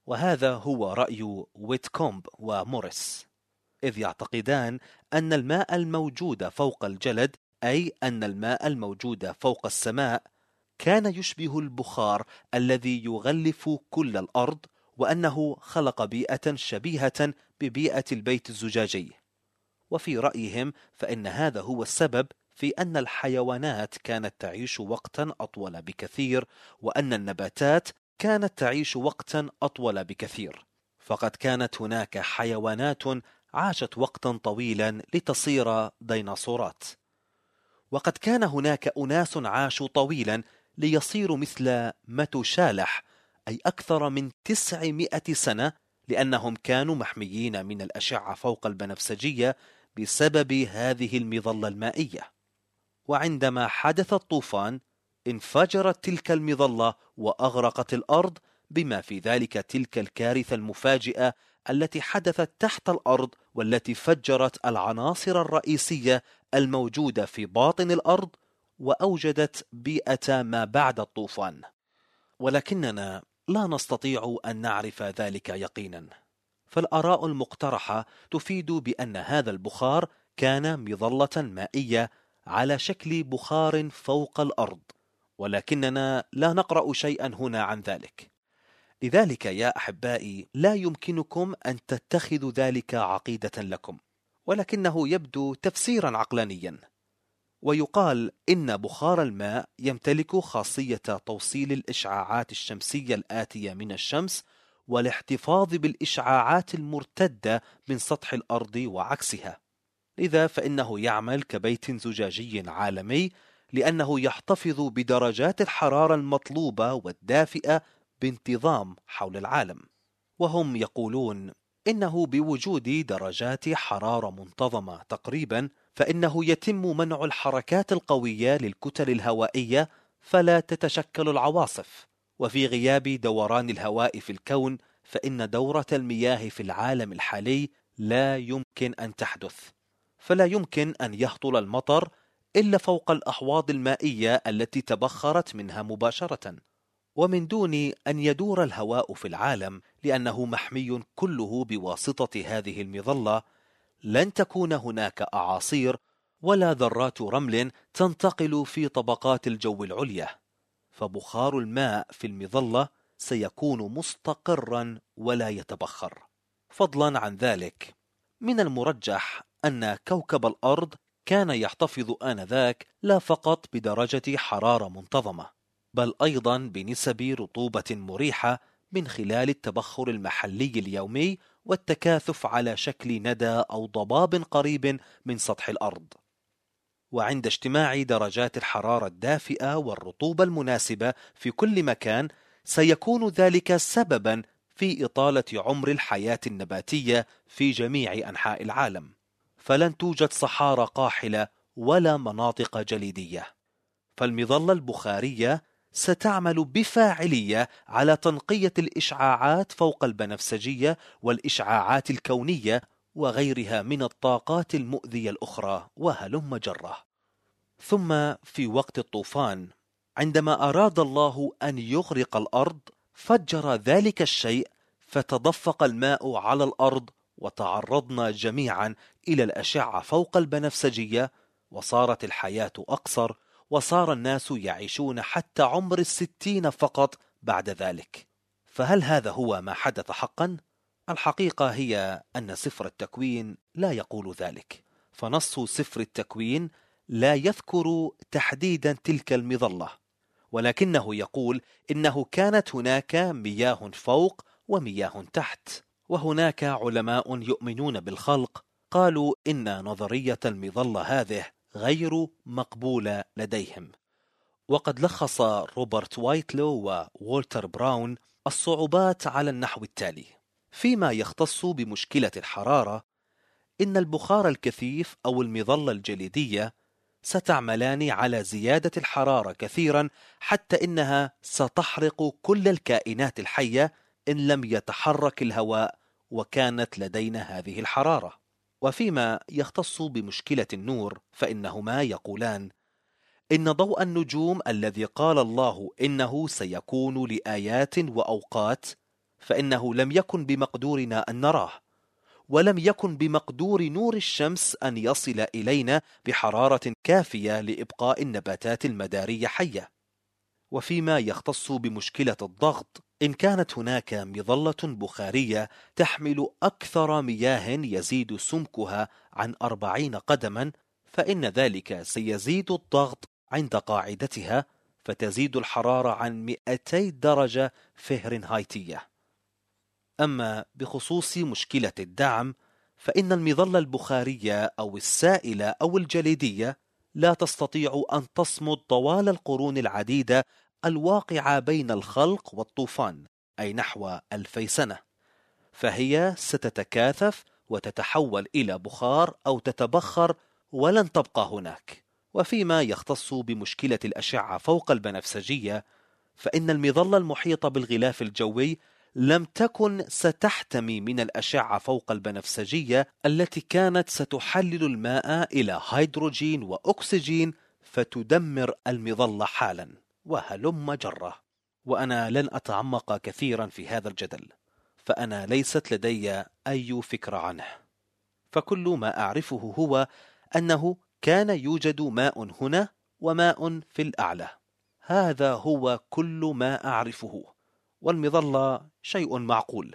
وهذا هو رأي ويتكومب وموريس، إذ يعتقدان أن الماء الموجود فوق الجلد، أي أن الماء الموجود فوق السماء، كان يشبه البخار الذي يغلف كل الأرض، وأنه خلق بيئة شبيهة ببيئة البيت الزجاجي. وفي رأيهم فإن هذا هو السبب في أن الحيوانات كانت تعيش وقتا أطول بكثير، وأن النباتات كانت تعيش وقتا أطول بكثير، فقد كانت هناك حيوانات عاشت وقتا طويلا لتصير ديناصورات، وقد كان هناك أناس عاشوا طويلا ليصيروا مثل متوشالح، أي أكثر من 900 سنة، لأنهم كانوا محميين من الأشعة فوق البنفسجية بسبب هذه المظلة المائية. وعندما حدث الطوفان انفجرت تلك المظلة وأغرقت الأرض، بما في ذلك تلك الكارثة المفاجئة التي حدثت تحت الأرض، والتي فجرت العناصر الرئيسية الموجودة في باطن الأرض، وأوجدت بيئة ما بعد الطوفان. ولكننا لا نستطيع أن نعرف ذلك يقينا، فالآراء المقترحة تفيد بأن هذا البخار كان مظلة مائية على شكل بخار فوق الأرض، ولكننا لا نقرأ شيئا هنا عن ذلك. لذلك يا أحبائي لا يمكنكم أن تتخذوا ذلك عقيدة لكم، ولكنه يبدو تفسيرا عقلانيا. ويقال إن بخار الماء يمتلك خاصية توصيل الإشعاعات الشمسية الآتية من الشمس والاحتفاظ بالإشعاعات المرتدة من سطح الأرض وعكسها، لذا فإنه يعمل كبيت زجاجي عالمي، لأنه يحتفظ بدرجات الحرارة المطلوبة والدافئة بانتظام حول العالم. وهم يقولون إنه بوجود درجات حرارة منتظمة تقريبا، فإنه يتم منع الحركات القوية للكتل الهوائية فلا تتشكل العواصف. وفي غياب دوران الهواء في الكون، فإن دورة المياه في العالم الحالي لا يمكن أن تحدث، فلا يمكن أن يهطل المطر إلا فوق الأحواض المائية التي تبخرت منها مباشرة، ومن دون أن يدور الهواء في العالم، لأنه محمي كله بواسطة هذه المظلة، لن تكون هناك أعاصير ولا ذرات رمل تنتقل في طبقات الجو العليا، فبخار الماء في المظلة سيكون مستقرا ولا يتبخر. فضلا عن ذلك، من المرجح أن كوكب الأرض كان يحتفظ آنذاك لا فقط بدرجة حرارة منتظمة، بل أيضا بنسب رطوبة مريحة من خلال التبخر المحلي اليومي والتكاثف على شكل ندى أو ضباب قريب من سطح الأرض. وعند اجتماع درجات الحرارة الدافئة والرطوبة المناسبة في كل مكان، سيكون ذلك سببا في إطالة عمر الحياة النباتية في جميع أنحاء العالم، فلن توجد صحارى قاحلة ولا مناطق جليدية، فالمظلة البخارية ستعمل بفاعلية على تنقية الإشعاعات فوق البنفسجية والإشعاعات الكونية وغيرها من الطاقات المؤذية الأخرى، وهلم جرة. ثم في وقت الطوفان، عندما أراد الله أن يغرق الأرض، فجر ذلك الشيء، فتدفق الماء على الأرض، وتعرضنا جميعا إلى الأشعة فوق البنفسجية، وصارت الحياة أقصر، وصار الناس يعيشون حتى عمر 60 فقط بعد ذلك. فهل هذا هو ما حدث حقا؟ الحقيقة هي أن سفر التكوين لا يقول ذلك، فنص سفر التكوين لا يذكر تحديدا تلك المظلة، ولكنه يقول إنه كانت هناك مياه فوق ومياه تحت. وهناك علماء يؤمنون بالخلق قالوا إن نظرية المظلة هذه غير مقبولة لديهم، وقد لخص روبرت وايتلو ووالتر براون الصعوبات على النحو التالي: فيما يختص بمشكلة الحرارة، إن البخار الكثيف أو المظلة الجليدية ستعملان على زيادة الحرارة كثيرا، حتى إنها ستحرق كل الكائنات الحية إن لم يتحرك الهواء وكانت لدينا هذه الحرارة. وفيما يختص بمشكلة النور، فإنهما يقولان إن ضوء النجوم الذي قال الله إنه سيكون لآيات وأوقات، فإنه لم يكن بمقدورنا أن نراه، ولم يكن بمقدور نور الشمس أن يصل إلينا بحرارة كافية لإبقاء النباتات المدارية حية. وفيما يختص بمشكلة الضغط، إن كانت هناك مظلة بخارية تحمل أكثر مياه يزيد سمكها عن 40 قدما، فإن ذلك سيزيد الضغط عند قاعدتها، فتزيد الحرارة عن 200 درجة فهرنهايتية. أما بخصوص مشكلة الدعم، فإن المظلة البخارية أو السائلة أو الجليدية لا تستطيع أن تصمد طوال القرون العديدة الواقعة بين الخلق والطوفان، أي نحو 2000 سنة، فهي ستتكاثف وتتحول إلى بخار أو تتبخر ولن تبقى هناك. وفيما يختص بمشكلة الأشعة فوق البنفسجية، فإن المظلة المحيطة بالغلاف الجوي لم تكن ستحتمي من الأشعة فوق البنفسجية التي كانت ستحلل الماء إلى هيدروجين وأكسجين فتدمر المظلة حالا، وهلم جرة. وأنا لن أتعمق كثيرا في هذا الجدل، فأنا ليست لدي أي فكرة عنه، فكل ما أعرفه هو أنه كان يوجد ماء هنا وماء في الأعلى. هذا هو كل ما أعرفه، والمظلة شيء معقول،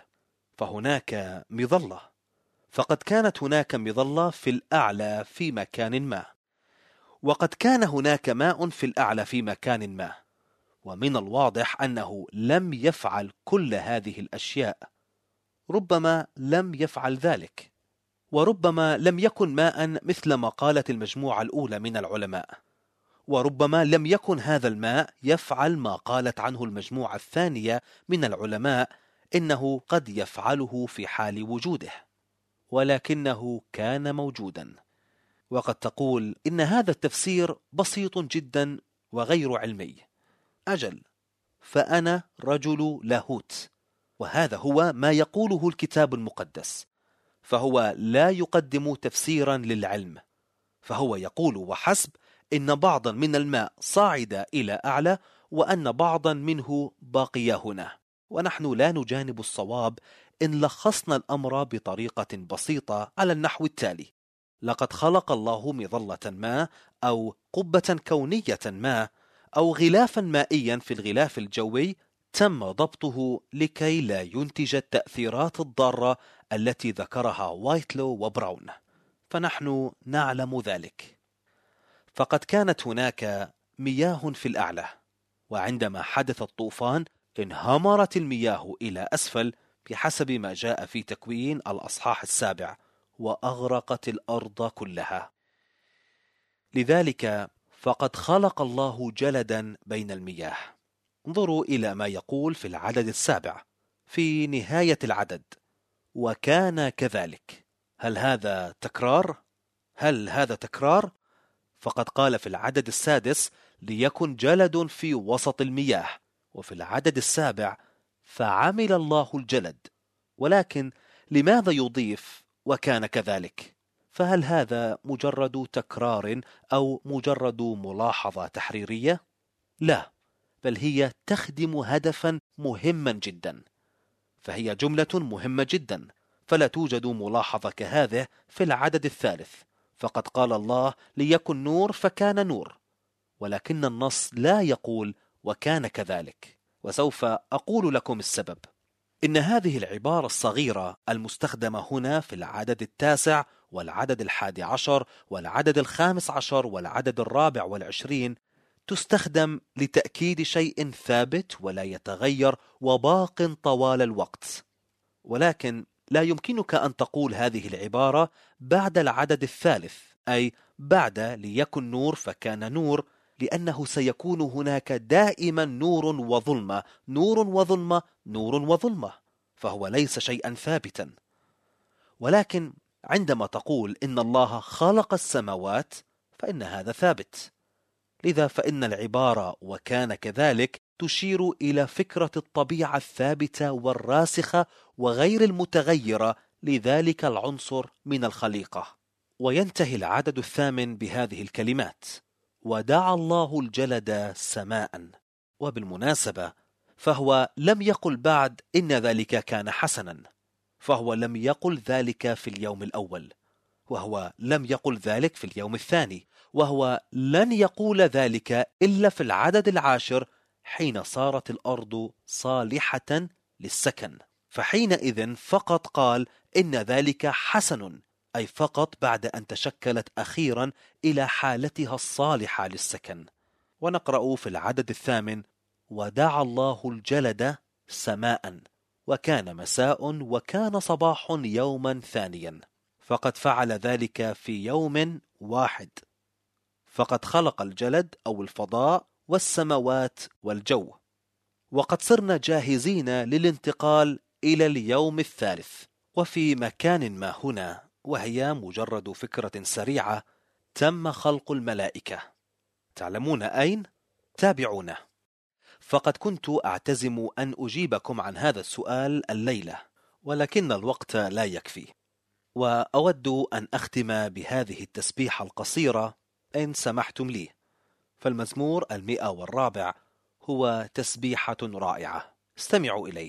فهناك مظلة، فقد كانت هناك مظلة في الأعلى في مكان ما، وقد كان هناك ماء في الأعلى في مكان ما، ومن الواضح أنه لم يفعل كل هذه الأشياء. ربما لم يفعل ذلك، وربما لم يكن ماء مثل ما قالت المجموعة الأولى من العلماء، وربما لم يكن هذا الماء يفعل ما قالت عنه المجموعة الثانية من العلماء إنه قد يفعله في حال وجوده، ولكنه كان موجودا. وقد تقول إن هذا التفسير بسيط جدا وغير علمي. أجل، فأنا رجل لاهوت، وهذا هو ما يقوله الكتاب المقدس، فهو لا يقدم تفسيرا للعلم، فهو يقول وحسب إن بعضا من الماء صعد إلى أعلى، وأن بعضا منه باقي هنا. ونحن لا نجانب الصواب إن لخصنا الأمر بطريقة بسيطة على النحو التالي: لقد خلق الله مظلة ما، أو قبة كونية ما، أو غلافا مائيا في الغلاف الجوي تم ضبطه لكي لا ينتج التأثيرات الضارة التي ذكرها وايتلو وبراون، فنحن نعلم ذلك. فقد كانت هناك مياه في الأعلى، وعندما حدث الطوفان انهمرت المياه إلى أسفل بحسب ما جاء في تكوين الأصحاح 7، وأغرقت الأرض كلها. لذلك فقد خلق الله جلدا بين المياه. انظروا إلى ما يقول في العدد 7 في نهاية العدد: وكان كذلك. هل هذا تكرار؟ فقد قال في العدد 6: ليكن جلد في وسط المياه، وفي العدد 7: فعمل الله الجلد. ولكن لماذا يضيف وكان كذلك؟ فهل هذا مجرد تكرار أو مجرد ملاحظة تحريرية؟ لا، بل هي تخدم هدفا مهما جدا، فهي جملة مهمة جدا، فلا توجد ملاحظة كهذه في العدد 3. فقد قال الله ليكن نور فكان نور، ولكن النص لا يقول وكان كذلك، وسوف أقول لكم السبب. إن هذه العبارة الصغيرة المستخدمة هنا في العدد 9 والعدد 11 والعدد 15 والعدد 24 تستخدم لتأكيد شيء ثابت ولا يتغير وباق طوال الوقت، ولكن لا يمكنك أن تقول هذه العبارة بعد العدد 3، أي بعد ليكن نور فكان نور، لأنه سيكون هناك دائما نور وظلمة، نور وظلمة، نور وظلمة، فهو ليس شيئا ثابتا. ولكن عندما تقول إن الله خلق السماوات فإن هذا ثابت. لذا فإن العبارة وكان كذلك تشير إلى فكرة الطبيعة الثابتة والراسخة وغير المتغيرة لذلك العنصر من الخليقة. وينتهي العدد 8 بهذه الكلمات: ودعا الله الجلد سماء. وبالمناسبة فهو لم يقل بعد إن ذلك كان حسنا، فهو لم يقل ذلك في اليوم الأول، وهو لم يقل ذلك في اليوم الثاني، وهو لن يقول ذلك إلا في العدد العاشر حين صارت الأرض صالحة للسكن. فحينئذ فقط قال إن ذلك حسن، أي فقط بعد أن تشكلت أخيرا إلى حالتها الصالحة للسكن. ونقرأ في العدد الثامن: ودعا الله الجلد سماء، وكان مساء وكان صباح يوما ثانيا، فقد فعل ذلك في يوم واحد. فقد خلق الجلد أو الفضاء والسماوات والجو، وقد صرنا جاهزين للانتقال إلى اليوم الثالث. وفي مكان ما هنا، وهي مجرد فكرة سريعة، تم خلق الملائكة. تعلمون أين؟ تابعونا. فقد كنت أعتزم أن أجيبكم عن هذا السؤال الليلة، ولكن الوقت لا يكفي. وأود أن أختم بهذه التسبيحة القصيرة إن سمحتم لي. فالمزمور 104 هو تسبيحة رائعة، استمعوا إليه.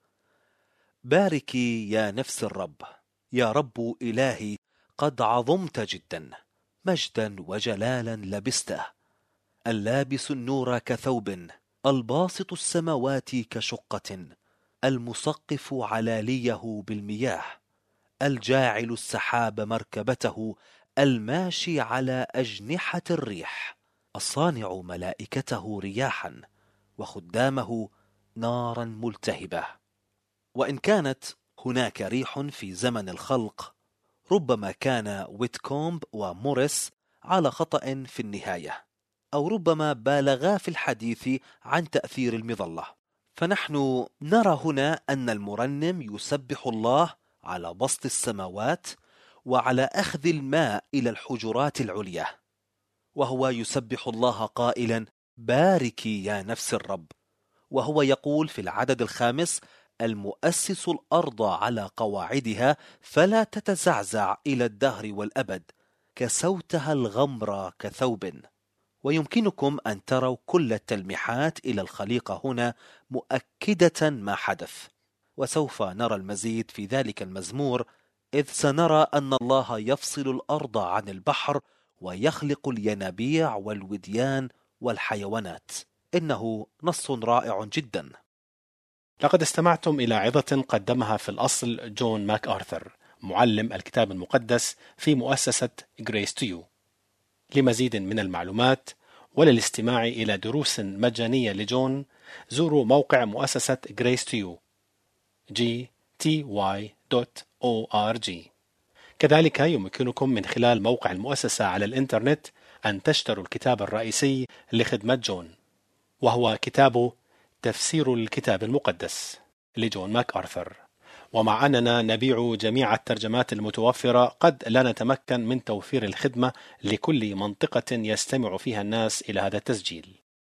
باركي يا نفس الرب، يا رب إلهي قد عظمت جدا، مجدا وجلالا لبسته، اللابس النور كثوب، الباسط السماوات كشقة، المسقف علاليه بالمياه، الجاعل السحاب مركبته، الماشي على أجنحة الريح، الصانع ملائكته رياحا، وخدامه نارا ملتهبة. وإن كانت هناك ريح في زمن الخلق، ربما كان ويتكومب وموريس على خطأ في النهاية، أو ربما بالغا في الحديث عن تأثير المظلة. فنحن نرى هنا أن المرنم يسبح الله على بسط السماوات وعلى أخذ الماء إلى الحجرات العليا، وهو يسبح الله قائلا: باركي يا نفس الرب. وهو يقول في العدد الخامس: المؤسس الأرض على قواعدها فلا تتزعزع إلى الدهر والأبد، كسوتها الغمر كثوب. ويمكنكم أن تروا كل التلميحات إلى الخليقة هنا مؤكدة ما حدث، وسوف نرى المزيد في ذلك المزمور، إذ سنرى أن الله يفصل الأرض عن البحر ويخلق الينابيع والوديان والحيوانات. إنه نص رائع جدا. لقد استمعتم إلى عظة قدمها في الأصل جون ماك آرثر، معلم الكتاب المقدس في مؤسسة Grace to You. لمزيد من المعلومات وللاستماع إلى دروس مجانية لجون، زوروا موقع مؤسسة Grace to You gty.org. كذلك يمكنكم من خلال موقع المؤسسة على الإنترنت أن تشتروا الكتاب الرئيسي لخدمة جون، وهو كتابه تفسير الكتاب المقدس لجون ماك آرثر. ومع أننا نبيع جميع الترجمات المتوفرة، قد لا نتمكن من توفير الخدمة لكل منطقة يستمع فيها الناس إلى هذا التسجيل.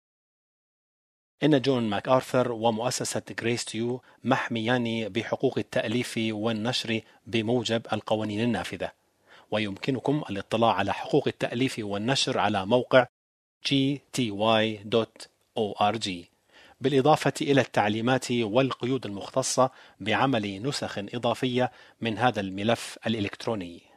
إن جون ماك آرثر ومؤسسة Grace to You محميان بحقوق التأليف والنشر بموجب القوانين النافذة، ويمكنكم الاطلاع على حقوق التأليف والنشر على موقع gty.org، بالإضافة إلى التعليمات والقيود المختصة بعمل نسخ إضافية من هذا الملف الإلكتروني.